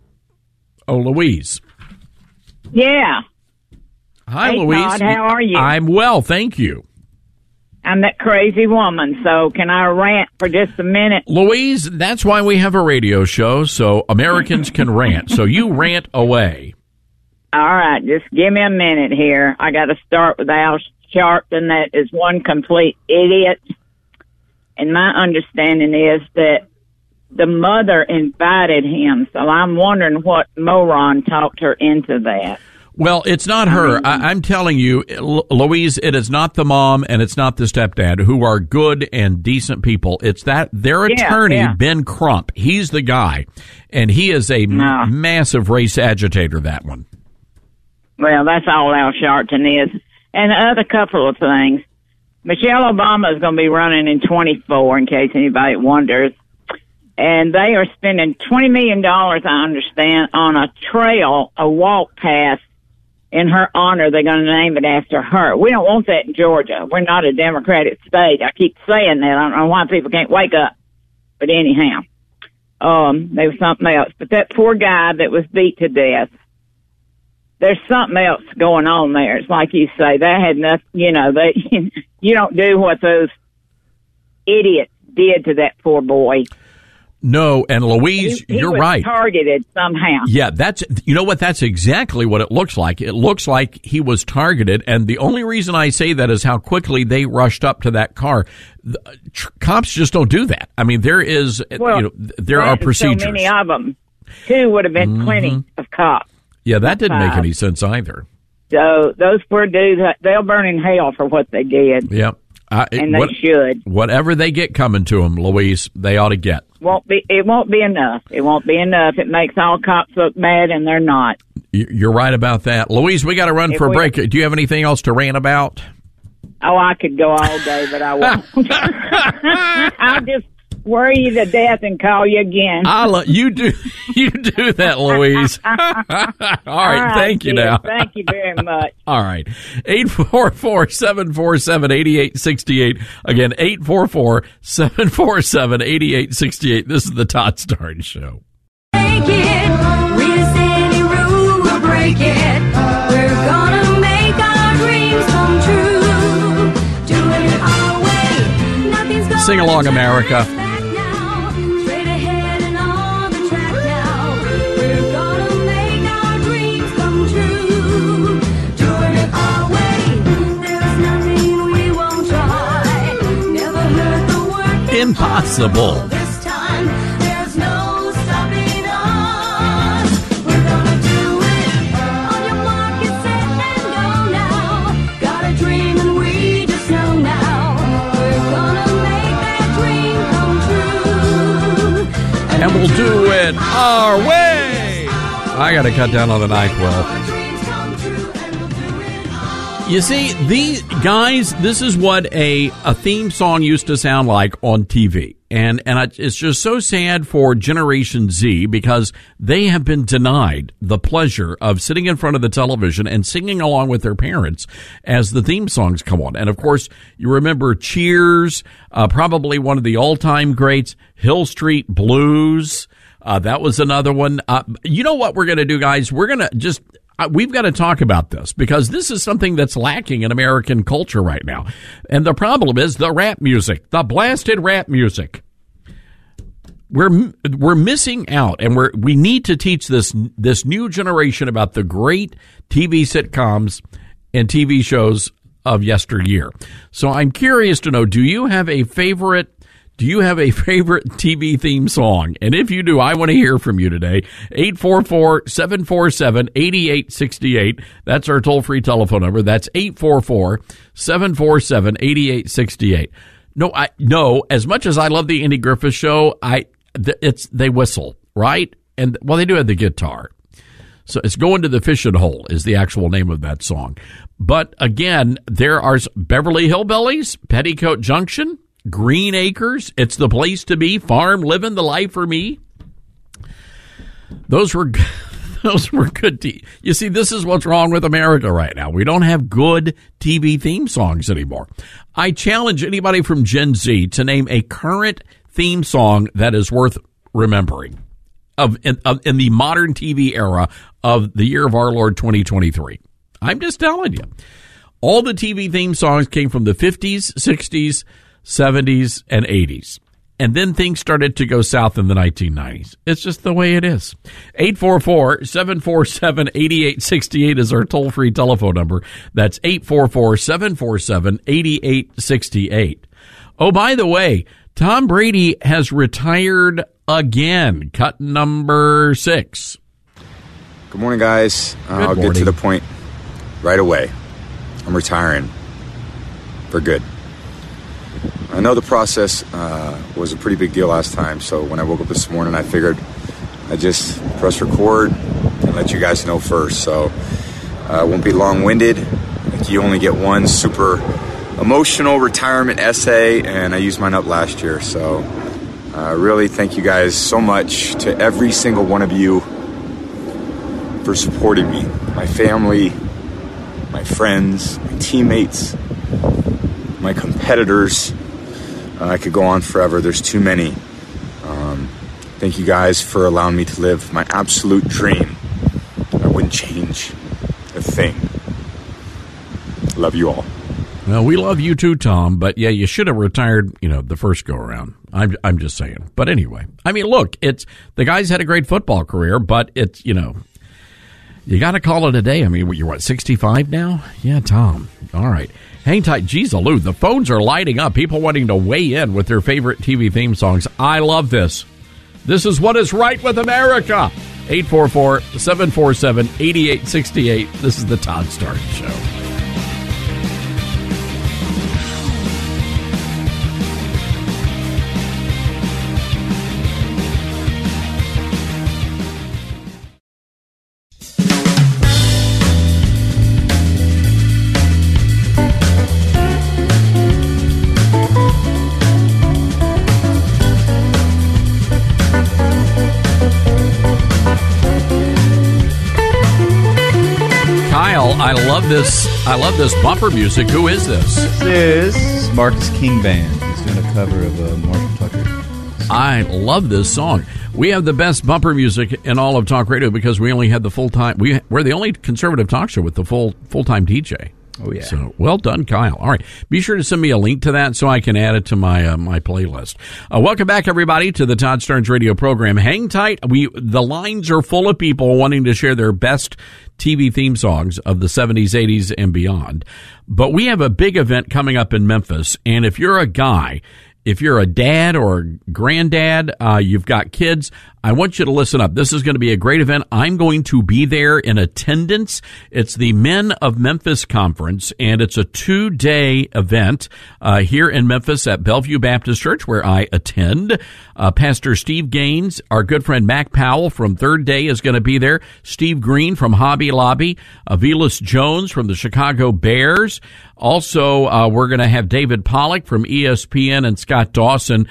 D: Oh, Louise.
I: Yeah.
D: Hi,
I: hey,
D: Louise.
I: Todd, how are you?
D: I'm well, thank you.
I: I'm that crazy woman, so can I rant for just a minute?
D: Louise, that's why we have a radio show, so Americans can rant. So you rant away.
I: All right, just give me a minute here. I got to start with Al Sharpton. That is one complete idiot. And my understanding is that the mother invited him, so I'm wondering what moron talked her into that.
D: Well, it's not her. I, I'm telling you, L- Louise, it is not the mom and it's not the stepdad, who are good and decent people. It's that their
I: Yeah,
D: attorney,
I: yeah.
D: Ben Crump. He's the guy, and he is a
I: No.
D: m- massive race agitator, that one.
I: Well, that's all Al Sharpton is. And the other couple of things. Michelle Obama is going to be running in twenty-four, in case anybody wonders. And they are spending twenty million dollars, I understand, on a trail, a walk path in her honor. They're going to name it after her. We don't want that in Georgia. We're not a Democratic state. I keep saying that. I don't know why people can't wake up. But anyhow, um, there was something else. But that poor guy that was beat to death, there's something else going on there. It's like you say, that had nothing, you know, they, you don't do what those idiots did to that poor boy.
D: No, and Louise,
I: He, he
D: you're
I: was
D: right.
I: targeted somehow.
D: Yeah, that's, you know what, that's exactly what it looks like. It looks like he was targeted, and the only reason I say that is how quickly they rushed up to that car. The, tr- cops just don't do that. I mean, there is,
I: Well,
D: you know, there are
I: there's
D: procedures.
I: So many of them. Two would have been
D: Mhm.
I: plenty of cops.
D: Yeah, that didn't make
I: Five.
D: any sense either.
I: So those poor dudes, they'll burn in hell for what they did.
D: Yeah. I,
I: And they should.
D: Whatever they get coming to them, Louise, they ought to get.
I: Won't be. It won't be enough. It won't be enough. It makes all cops look bad, and they're not.
D: You- You're right about that. Louise, we got to run
I: If
D: for a
I: we-
D: break. Do you have anything else to rant about?
I: Oh, I could go all day, but I won't. I'll just worry you to death and call you again.
D: I'll, you do you do that, Louise. All right,
I: All right,
D: thank you
I: dear.
D: now.
I: Thank you very much.
D: All right. eight four four, seven four seven, eight eight six eight. Again, eight four four, seven four seven, eight eight six eight. This is the Todd Starn Show.
F: Break it. Resist any rule, we'll break it. We're gonna make our dreams come true. Doing it our way. Nothing's gonna
D: Sing along, America.
F: straight ahead and on the track now. We're gonna make our dreams come true. Doing it our way. There's nothing we won't try. Never heard the word
D: Impossible.
F: this time. There's no stopping us. We're gonna do it. On your mark, get set, and go now. Got a dream and we just know now. We're gonna make that dream come true.
D: And we'll do it our way. I got to cut down on the NyQuil. You see, these guys, this is what a, a theme song used to sound like on T V. And and I, it's just so sad for Generation Z because they have been denied the pleasure of sitting in front of the television and singing along with their parents as the theme songs come on. And, of course, you remember Cheers, uh, probably one of the all-time greats, Hill Street Blues. Uh, that was another one. Uh, you know what we're going to do, guys? We're going to just uh, – we've got to talk about this because this is something that's lacking in American culture right now. And the problem is the rap music, the blasted rap music. We're we're missing out, and we're we need to teach this this new generation about the great T V sitcoms and T V shows of yesteryear. So I'm curious to know: do you have a favorite? Do you have a favorite T V theme song? And if you do, I want to hear from you today. eight four four, seven four seven, eight eight six eight. That's our toll-free telephone number. That's eight four four, seven four seven, eight eight six eight. No, I no. As much as I love the Andy Griffith Show, I it's they whistle, right? And well, they do have the guitar. So it's Going to the Fishing Hole is the actual name of that song. But again, there are Beverly Hillbillies, Petticoat Junction, Green Acres, It's the Place to Be, Farm Living the Life for Me. Those were those were good. T- you see, this is what's wrong with America right now. We don't have good T V theme songs anymore. I challenge anybody from Gen Z to name a current theme song that is worth remembering of in, of, in the modern T V era of the year of our Lord twenty twenty-three. I'm just telling you. All the T V theme songs came from the fifties, sixties, seventies, and eighties. And then things started to go south in the nineteen nineties. It's just the way it is. eight four four, seven four seven, eight eight six eight is our toll-free telephone number. That's eight four four, seven four seven, eight eight six eight. Oh, by the way, Tom Brady has retired again. Cut number six.
J: Good morning, guys. Uh,
D: Good
J: I'll
D: morning.
J: get to the point right away. I'm retiring for good. I know the process uh, was a pretty big deal last time, so when I woke up this morning, I figured I'd just press record and let you guys know first. So I uh, won't be long-winded. Like, you only get one super emotional retirement essay, and I used mine up last year. So uh, really thank you guys so much, to every single one of you, for supporting me, my family, my friends, my teammates, my competitors. Uh, I could go on forever. There's too many. Um, thank you guys for allowing me to live my absolute dream. I wouldn't change a thing. Love you all.
D: Well, we love you too, Tom, but yeah, you should have retired, you know, the first go around. I'm I'm just saying. But anyway, I mean, look, it's the guy's had a great football career, but it's, you know, you got to call it a day. I mean, you're what, sixty-five now? Yeah, Tom. All right. Hang tight. Geez, Lou, the phones are lighting up. People wanting to weigh in with their favorite T V theme songs. I love this. This is what is right with America. eight four four, seven four seven, eight eight six eight. This is the Todd Stark Show. I love this. I love this bumper music. Who is this?
K: This is Marcus King Band. He's doing a cover of uh, Marshall Tucker.
D: I love this song. We have the best bumper music in all of talk radio because we only had the full time. We we're the only conservative talk show with the full full time D J.
K: Oh yeah.
D: So well done, Kyle. All right, be sure to send me a link to that so I can add it to my uh, my playlist. Uh, welcome back, everybody, to the Todd Starnes radio program. Hang tight. We the lines are full of people wanting to share their best T V theme songs of the seventies, eighties, and beyond. But we have a big event coming up in Memphis, and if you're a guy, if you're a dad or a granddad, uh, you've got kids, I want you to listen up. This is going to be a great event. I'm going to be there in attendance. It's the Men of Memphis Conference, and it's a two-day event uh, here in Memphis at Bellevue Baptist Church, where I attend. Uh, Pastor Steve Gaines, our good friend Mac Powell from Third Day is going to be there. Steve Green from Hobby Lobby. Avilas Jones from the Chicago Bears. Also, uh, we're going to have David Pollack from E S P N and Scott Dawson.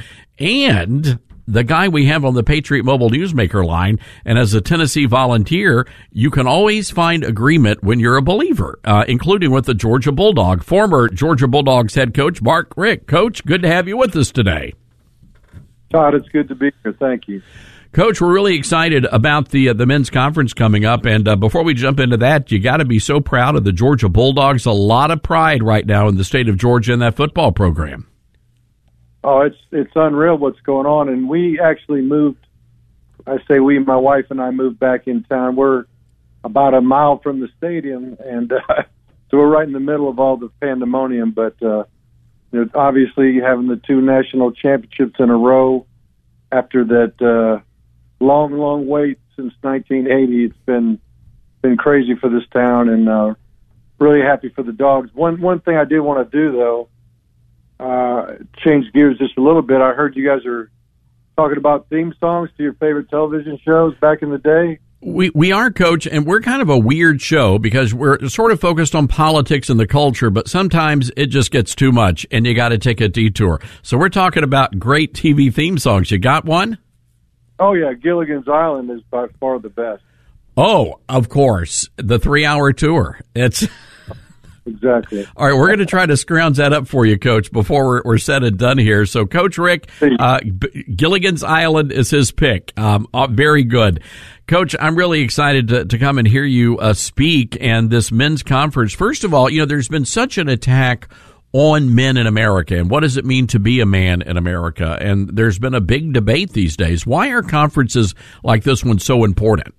D: and the guy we have on the Patriot Mobile Newsmaker line. And as a Tennessee volunteer, you can always find agreement when you're a believer, uh, including with the Georgia Bulldog. Former Georgia Bulldogs head coach Mark Richt. Coach, good to have you with us today.
L: Todd, it's good to be here. Thank you.
D: Coach, we're really excited about the uh, the men's conference coming up. And uh, before we jump into that, you got to be so proud of the Georgia Bulldogs. A lot of pride right now in the state of Georgia in that football program.
L: Oh, it's it's unreal what's going on. And we actually moved, I say we, my wife and I moved back in town. We're about a mile from the stadium, and uh, so we're right in the middle of all the pandemonium. But uh, you know, obviously having the two national championships in a row after that uh, long, long wait since nineteen eighty, it's been been crazy for this town, and uh, really happy for the Dogs. One one thing I did want to do, though, uh, change gears just a little bit. I heard you guys are talking about theme songs to your favorite television shows back in the day.
D: We we are, Coach, and we're kind of a weird show because we're sort of focused on politics and the culture, but sometimes it just gets too much, and you got to take a detour. So we're talking about great T V theme songs. You got one?
L: Oh, yeah. Gilligan's Island is by far the best.
D: Oh, of course. The three-hour tour. It's...
L: Exactly.
D: All right, we're going to try to scrounge that up for you, Coach, before we're, we're said and done here. So, Coach Richt, uh, B- Gilligan's Island is his pick. Um, uh, very good. Coach, I'm really excited to, to come and hear you uh, speak and this men's conference. First of all, you know, there's been such an attack on men in America, and what does it mean to be a man in America? And there's been a big debate these days. Why are conferences like this one so important?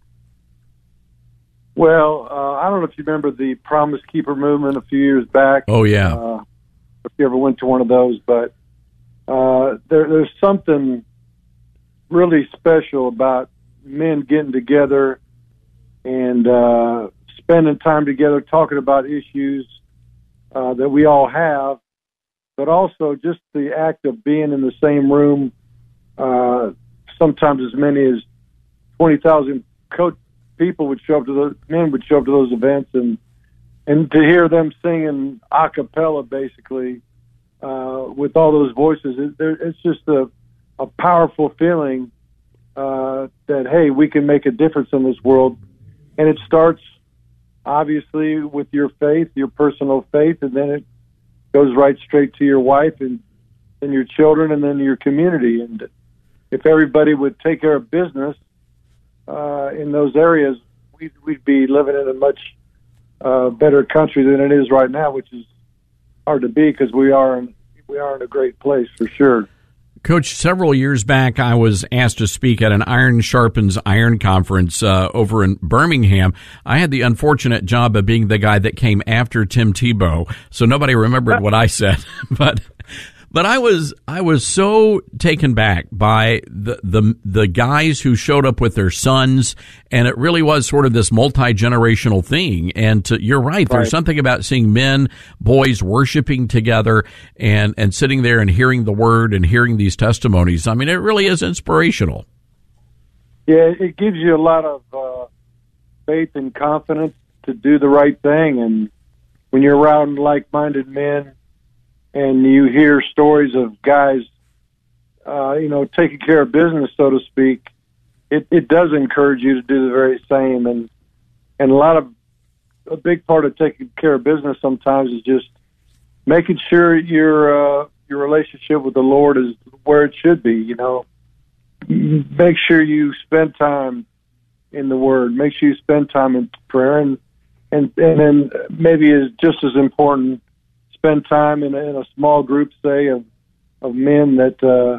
L: Well, uh, I don't know if you remember the Promise Keeper movement a few years back.
D: Oh, yeah.
L: Uh, if you ever went to one of those, but uh, there, there's something really special about men getting together and uh, spending time together, talking about issues uh, that we all have, but also just the act of being in the same room, uh, sometimes as many as twenty thousand coach people would show up to those, men would show up to those events, and and to hear them singing a cappella, basically, uh, with all those voices, it, there, it's just a, a powerful feeling uh, that, hey, we can make a difference in this world. And it starts, obviously, with your faith, your personal faith, and then it goes right straight to your wife and, and your children and then your community. And if everybody would take care of business, Uh, in those areas, we'd, we'd be living in a much uh, better country than it is right now, which is hard to be because we are in, we are in a great place for sure.
D: Coach, several years back, I was asked to speak at an Iron Sharpens Iron conference uh, over in Birmingham. I had the unfortunate job of being the guy that came after Tim Tebow, so nobody remembered what I said, but. But I was I was so taken back by the, the the guys who showed up with their sons, and it really was sort of this multi-generational thing. And to, you're right, there's
L: right.
D: something about seeing men, boys worshiping together and, and sitting there and hearing the word and hearing these testimonies. I mean, it really is inspirational.
L: Yeah, it gives you a lot of uh, faith and confidence to do the right thing. And when you're around like-minded men, and you hear stories of guys, uh, you know, taking care of business, so to speak, it, it does encourage you to do the very same. And and a lot of a big part of taking care of business sometimes is just making sure your uh, your relationship with the Lord is where it should be. You know, make sure you spend time in the Word. Make sure you spend time in prayer, and and and then maybe is just as important. Spend time in a, in a small group, say, of of men that uh,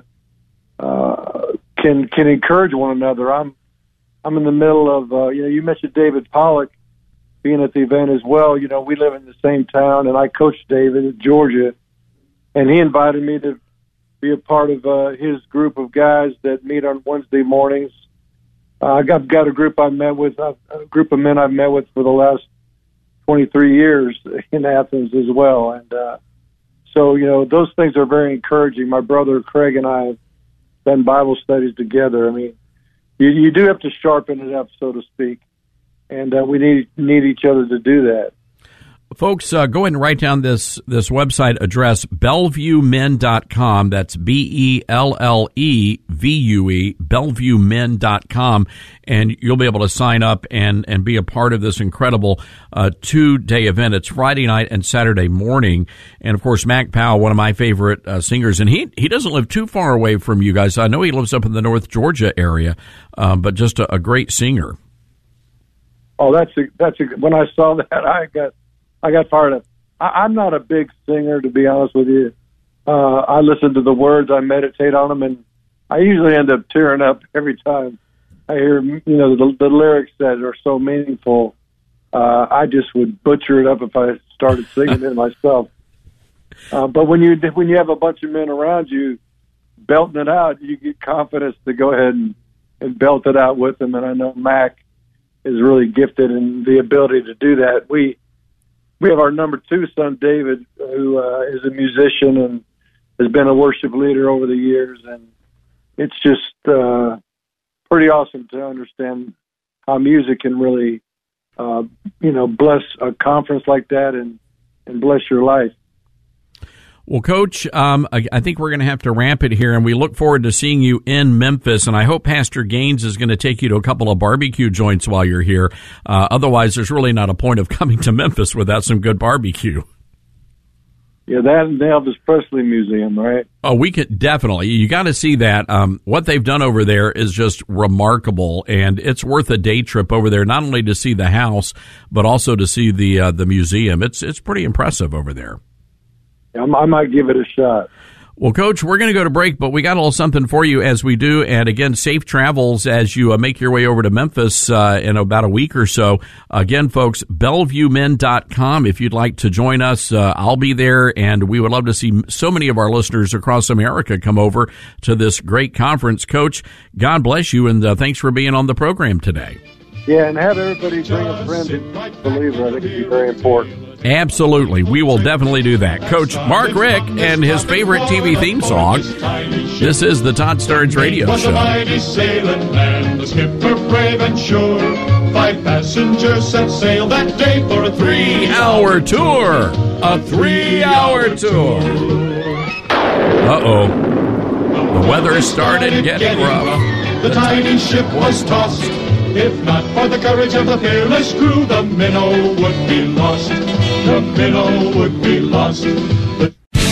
L: uh, can can encourage one another. I'm I'm in the middle of uh, you know you mentioned David Pollock being at the event as well. You know we live in the same town, and I coached David at Georgia, and he invited me to be a part of uh, his group of guys that meet on Wednesday mornings. Uh, I got got a group I met with uh, a group of men I've met with for the last twenty-three years in Athens as well. And uh, so, you know, those things are very encouraging. My brother Craig and I have done Bible studies together. I mean, you, you do have to sharpen it up, so to speak. And uh, we need need each other to do that.
D: Folks, uh, go ahead and write down this, this website address, bellevue men dot com. That's B E L L E V U E, bellevue men dot com. And you'll be able to sign up and, and be a part of this incredible uh, two-day event. It's Friday night and Saturday morning. And, of course, Mac Powell, one of my favorite uh, singers, and he he doesn't live too far away from you guys. I know he lives up in the North Georgia area, um, but just a, a great singer.
L: Oh, that's a, that's a, when I saw that, I got I got fired up. I, I'm not a big singer, to be honest with you. Uh, I listen to the words, I meditate on them, and I usually end up tearing up every time I hear, you know, the, the lyrics that are so meaningful. Uh, I just would butcher it up if I started singing it myself. Uh, but when you when you have a bunch of men around you belting it out, you get confidence to go ahead and, and belt it out with them. And I know Mac is really gifted in the ability to do that. We we have our number two son, David, who uh, is a musician and has been a worship leader over the years, and it's just uh, pretty awesome to understand how music can really, uh, you know, bless a conference like that and, and bless your life.
D: Well, Coach, um, I, I think we're going to have to ramp it here, and we look forward to seeing you in Memphis. And I hope Pastor Gaines is going to take you to a couple of barbecue joints while you're here. Uh, otherwise, there's really not a point of coming to Memphis without some good barbecue.
L: Yeah, that and the Elvis Presley Museum, right?
D: Oh, we could definitely. You got to see that. Um, what they've done over there is just remarkable, and it's worth a day trip over there, not only to see the house, but also to see the uh, the museum. It's it's pretty impressive over there.
L: I might give it a shot.
D: Well, Coach, we're going to go to break, but we got a little something for you as we do. And again, safe travels as you uh, make your way over to Memphis uh, in about a week or so. Again, folks, bellevue men dot com. If you'd like to join us, uh, I'll be there, and we would love to see so many of our listeners across America come over to this great conference. Coach, God bless you, and uh, thanks for being on the program today.
L: Yeah, and have everybody bring a friend who's a believer. I think it'd be very important.
D: Absolutely. We will definitely do that. Coach Mark Rick and his favorite T V theme song. This is the Todd Starnes Radio Show.
F: Mighty sailing man, the skipper brave and sure. Five passengers set sail that day for a
D: three-hour tour. A three-hour tour. Uh-oh. The weather started getting rough.
F: The tiny ship was tossed. If not for the courage of the fearless crew, the minnow would be lost. The minnow would be lost. The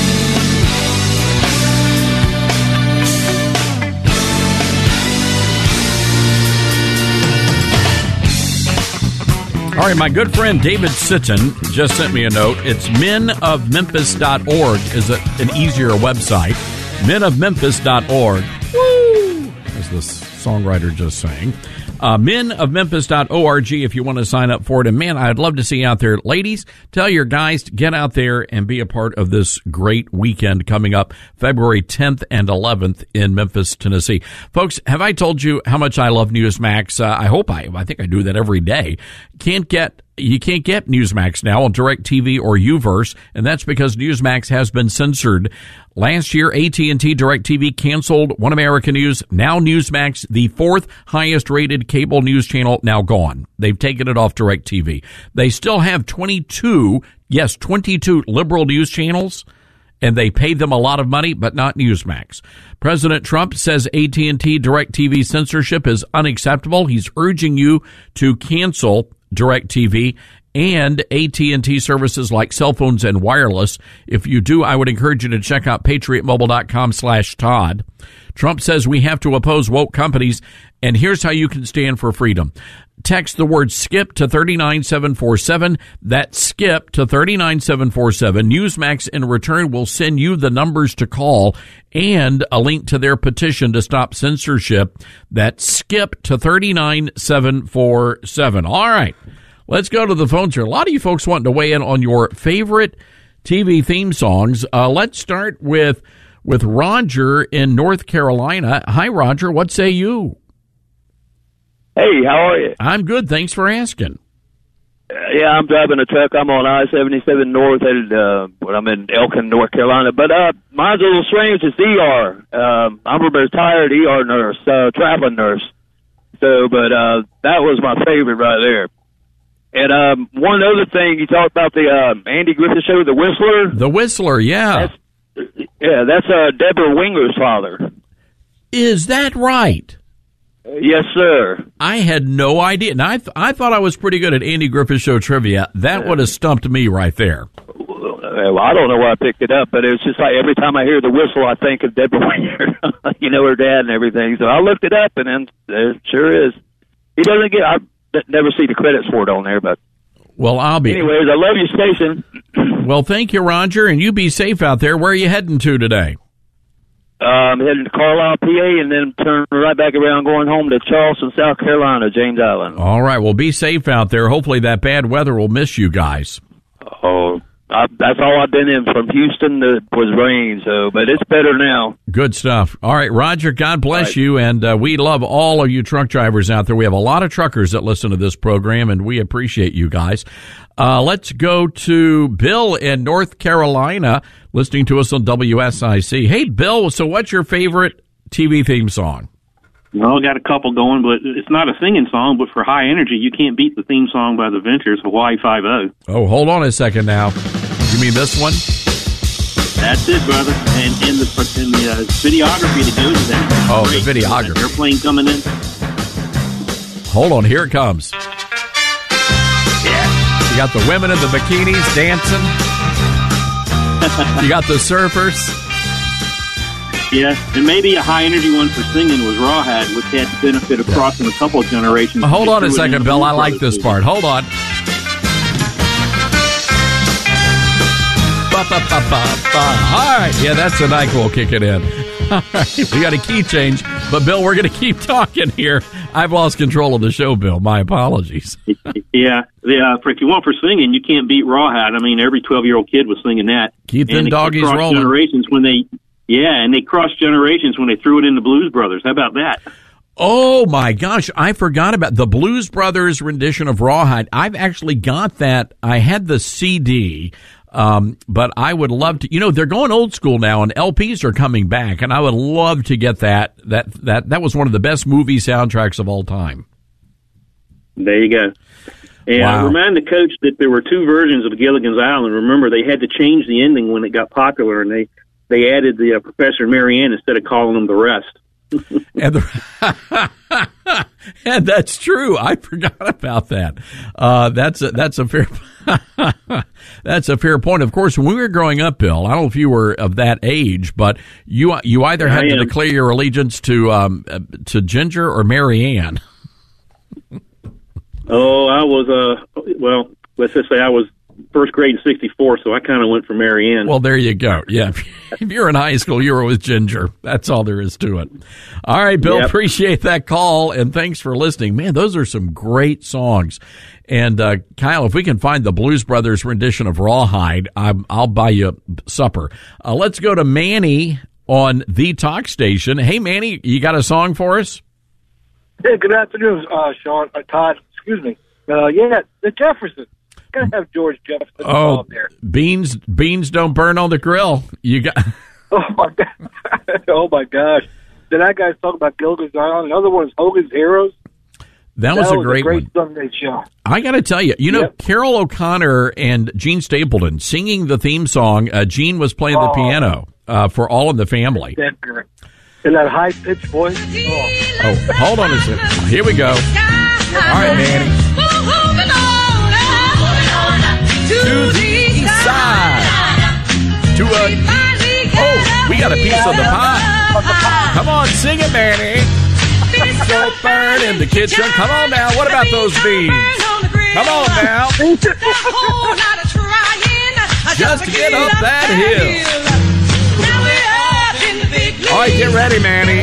D: All right, my good friend David Sitton just sent me a note. It's men of memphis dot org is a, an easier website. men of memphis dot org. Woo! As the songwriter just sang. Uh, men of memphis dot org if you want to sign up for it. And, man, I'd love to see you out there. Ladies, tell your guys to get out there and be a part of this great weekend coming up February tenth and eleventh in Memphis, Tennessee. Folks, have I told you how much I love Newsmax? Uh, I hope I, I think I do that every day. Can't get You can't get Newsmax now on DirecTV or Uverse, and that's because Newsmax has been censored. Last year, A T and T DirecTV canceled One America News. Now Newsmax, the fourth highest-rated cable news channel, now gone. They've taken it off DirecTV. They still have twenty-two, yes, twenty-two liberal news channels, and they pay them a lot of money, but not Newsmax. President Trump says A T and T DirecTV censorship is unacceptable. He's urging you to cancel DirecTV and A T and T services like cell phones and wireless. If you do, I would encourage you to check out patriot mobile dot com slash Todd. Trump says we have to oppose woke companies, and here's how you can stand for freedom. Text the word SKIP to three nine seven four seven. That's SKIP to three nine seven four seven. Newsmax in return will send you the numbers to call and a link to their petition to stop censorship. That's SKIP to three nine seven four seven. All right, let's go to the phones here. A lot of you folks wanting to weigh in on your favorite T V theme songs. Uh, let's start with with Roger in North Carolina. Hi, Roger. What say you?
M: Hey, how are you?
D: I'm good. Thanks for asking.
M: Uh, yeah, I'm driving a truck. I'm on I seventy-seven North, headed, uh, well, I'm in Elkin, North Carolina. But uh, mine's a little strange. It's E R. Um, I'm a retired E R nurse, uh, traveling nurse. So, but uh, that was my favorite right there. And um, one other thing, you talked about the uh, Andy Griffith Show, The Whistler.
D: The Whistler, yeah.
M: That's, yeah, that's uh, Deborah Winger's father.
D: Is that right?
M: Yes, sir.
D: I had no idea. And I, th- I thought I was pretty good at Andy Griffith Show trivia. That would have stumped me right there.
M: Well, I don't know why I picked it up, but it was just like every time I hear the whistle, I think of Deborah Winger. You know, her dad and everything. So I looked it up, and then it sure is. He doesn't get, I never see the credits for it on there, but.
D: Well, I'll be.
M: Anyways, I love your station.
D: Well, thank you, Roger, and you be safe out there. Where are you heading to today?
M: Uh, I'm heading to Carlisle, P A, and then turn right back around going home to Charleston, South Carolina, James Island.
D: All right. Well, be safe out there. Hopefully that bad weather will miss you guys.
M: Oh, I, that's all I've been in from Houston to, was rain, so, but it's better now.
D: Good stuff. All right, Roger, God bless
M: right.
D: you, and uh, we love all of you truck drivers out there. We have a lot of truckers that listen to this program, and we appreciate you guys. Uh, let's go to Bill in North Carolina, listening to us on W S I C. Hey, Bill, so what's your favorite T V theme song?
N: Well, I got a couple going, but it's not a singing song, but for high energy, you can't beat the theme song by the Ventures, Hawaii Five-O.
D: Oh, hold on a second now. You mean this one?
N: That's it, brother. And, and the, and the uh, videography that goes with that.
D: Oh,
N: great.
D: the videography.
N: That airplane coming in.
D: Hold on, here it comes.
N: Yeah.
D: You got the women in the bikinis dancing. You got the surfers.
N: Yeah, and maybe a high-energy one for singing was Rawhide, which had the benefit of crossing a couple of generations.
D: Hold on a second, Bill. I like this part. Hold on. Ba, ba, ba, ba, ba. All right. Yeah, that's the NyQuil kicking in. All right. We got a key change. But, Bill, we're going to keep talking here. I've lost control of the show, Bill. My apologies.
N: Yeah. Yeah. For, if you want for singing, you can't beat Rawhide. I mean, every twelve-year-old kid was singing that.
D: Keep them doggies rolling.
N: Generations when they... Yeah, and they crossed generations when they threw it in the Blues Brothers. How about that?
D: Oh, my gosh. I forgot about the Blues Brothers rendition of Rawhide. I've actually got that. I had the C D, um, but I would love to. You know, they're going old school now, and L Ps are coming back, and I would love to get that. That that that was one of the best movie soundtracks of all time.
N: There you go. And
D: Wow.
N: remind the coach that there were two versions of Gilligan's Island. Remember, they had to change the ending when it got popular, and they... They added the uh, Professor and Mary Ann instead of calling them the rest.
D: and, the, and that's true. I forgot about that. Uh, that's a, that's a fair that's a fair point. Of course, when we were growing up, Bill, I don't know if you were of that age, but you you either had
N: I
D: to
N: am.
D: declare your allegiance to um, uh, to Ginger or Mary Ann.
N: Oh, I was uh well, let's just say I was first grade in sixty-four, so I kind of went for Mary Ann.
D: Well, there you go. Yeah, if you're in high school, you were with Ginger. That's all there is to it. All right, Bill,
N: Yep.
D: appreciate that call, and thanks for listening. Man, those are some great songs. And, uh, Kyle, if we can find the Blues Brothers rendition of Rawhide, I'm, I'll buy you supper. Uh, let's go to Manny on the talk station. Hey, Manny, you got a song for us?
O: Hey, good afternoon, uh, Sean, uh, Todd, excuse me. Uh, yeah, the Jeffersons. Gotta have George Jefferson
D: Oh,
O: involved there.
D: beans, beans don't burn on the grill. You got.
O: Oh my god! Oh my gosh! Did that guy talk about Gilligan's Island? Another one is Hogan's Heroes.
D: That was a great
O: great
D: one.
O: Sunday show.
D: I got to tell you, you know,
O: Yep.
D: Carol O'Connor and Gene Stapleton singing the theme song. Uh, Gene was playing the
O: Oh.
D: piano uh, for All in the Family.
O: That girl. In that high pitched voice. Oh.
D: Oh, hold on a second. Here we go. All right, Manny. To the east side. To a. Oh, we got a piece of the pie. Come on, sing it, Manny. Beans don't burn in the kitchen. Come on now. What about those beans? Come on now. Just to get up that hill. All right, get ready, Manny.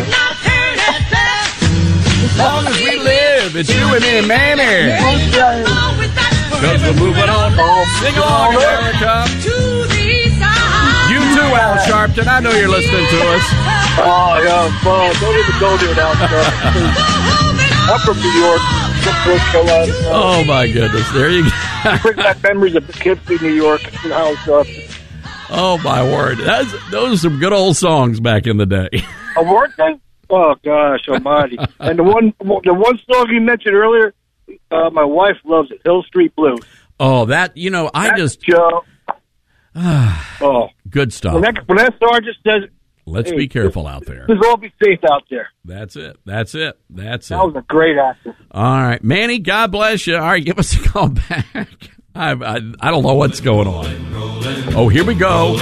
D: As long as we live, it's you and me, Manny. Because we're moving on. Sing along, America. You too, Al Sharpton. I know you're listening to us.
O: Oh, yeah, well, don't even go there now, sir. I'm from New York, from North Carolina.
D: Oh, my goodness. There you go.
O: Bring back memories of Poughkeepsie, New York, and how it's up.
D: Oh, my word. That's, those are some good old songs back in the day.
O: A word thing? Oh, gosh almighty. And the one the one song you mentioned earlier, uh, my wife loves it. Hill Street Blues.
D: Oh, that, you know, I
O: That's
D: just...
O: Joe. oh.
D: Good stuff.
O: When that, when that sergeant says...
D: Let's
O: hey,
D: be careful out there.
O: Let's all be safe out there.
D: That's it. That's it. That's
O: That
D: it.
O: was a great actor.
D: All right. Manny, God bless you. All right, give us a call back. I, I, I don't know what's going on. Oh, here we go.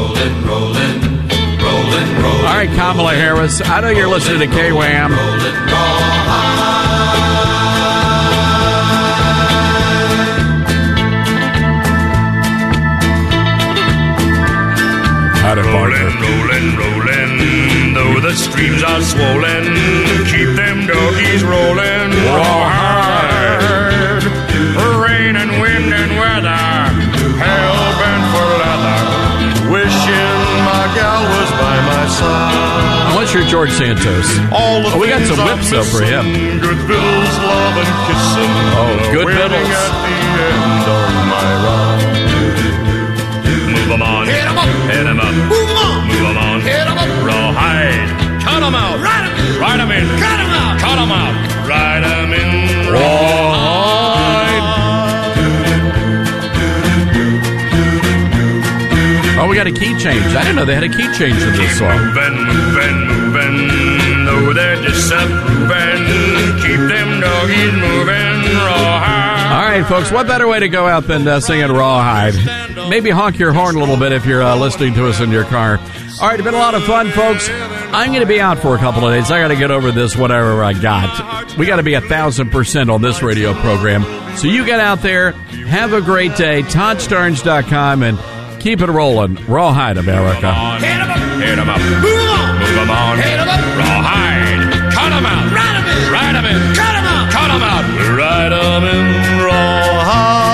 D: All right, Kamala Harris. I know you're listening to K W A M.
P: Rolling, rolling, rolling, though the streams are swollen, keep them doggies rolling, rawhide. Rain and wind and weather, hell bent for leather, wishing my gal was by my side.
D: What's your George Santos?
P: All the
D: oh, we got some
P: things
D: whips
P: I'm
D: up for him.
P: missing, good bills, love and kissing.
D: Oh, good
P: waiting
D: bills.
P: at the end of my ride. Move 'em on, hit 'em up, hit 'em up, move 'em on, move 'em on, hit 'em up, rawhide, cut 'em out, ride 'em in, ride 'em in, cut 'em out, cut 'em out, ride 'em in, rawhide.
D: Oh, we got a key change. I didn't know they had a key change in this song.
P: Moving, moving, moving, though they're disapproving, keep them doggies moving, rawhide.
D: All right, folks, what better way to go out than uh, singing Rawhide? Maybe honk your horn a little bit if you're uh, listening to us in your car. All right, it's been a lot of fun, folks. I'm going to be out for a couple of days. I got to get over this whatever I got. We got to be a thousand percent on this radio program. So you get out there, have a great day. Todd Starnes dot com and keep it rolling. Rawhide, America.
P: Hit 'em up, hit 'em up, move 'em on, move 'em on, hit 'em up, rawhide, cut 'em out, ride 'em in, ride 'em in, cut 'em out, cut 'em out, ride 'em in, rawhide.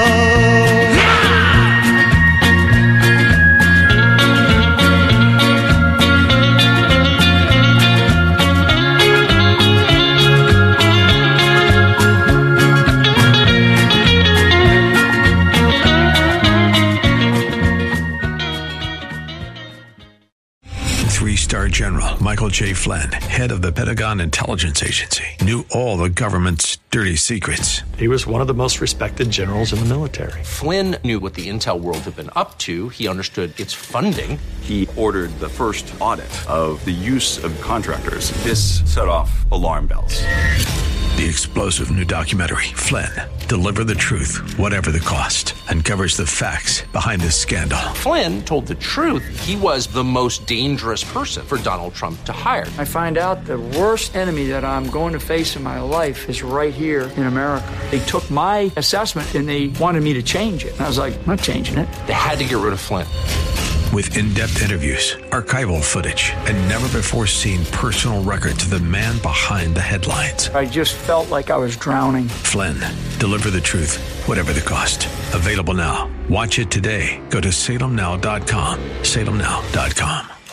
Q: Three-star General Michael J. Flynn, head of the Pentagon Intelligence Agency, knew all the government's dirty secrets.
R: He was one of the most respected generals in the military.
X: Flynn knew what the intel world had been up to. He understood its funding.
Y: He ordered the first audit of the use of contractors. This set off alarm bells.
Q: The explosive new documentary, Flynn, Deliver the Truth, Whatever the Cost, uncovers the facts behind this scandal.
X: Flynn told the truth. He was the most dangerous person for Donald Trump to hire.
Z: I find out the worst enemy that I'm going to face in my life is right here in America. They took my assessment and they wanted me to change it. And I was like, I'm not changing it.
X: They had to get rid of Flynn.
Q: With in-depth interviews, archival footage, and never-before-seen personal records of the man behind the headlines.
Z: I just felt like I was drowning.
Q: Flynn, Deliver the Truth, Whatever the Cost. Available now. Watch it today. Go to Salem Now dot com. Salem Now dot com.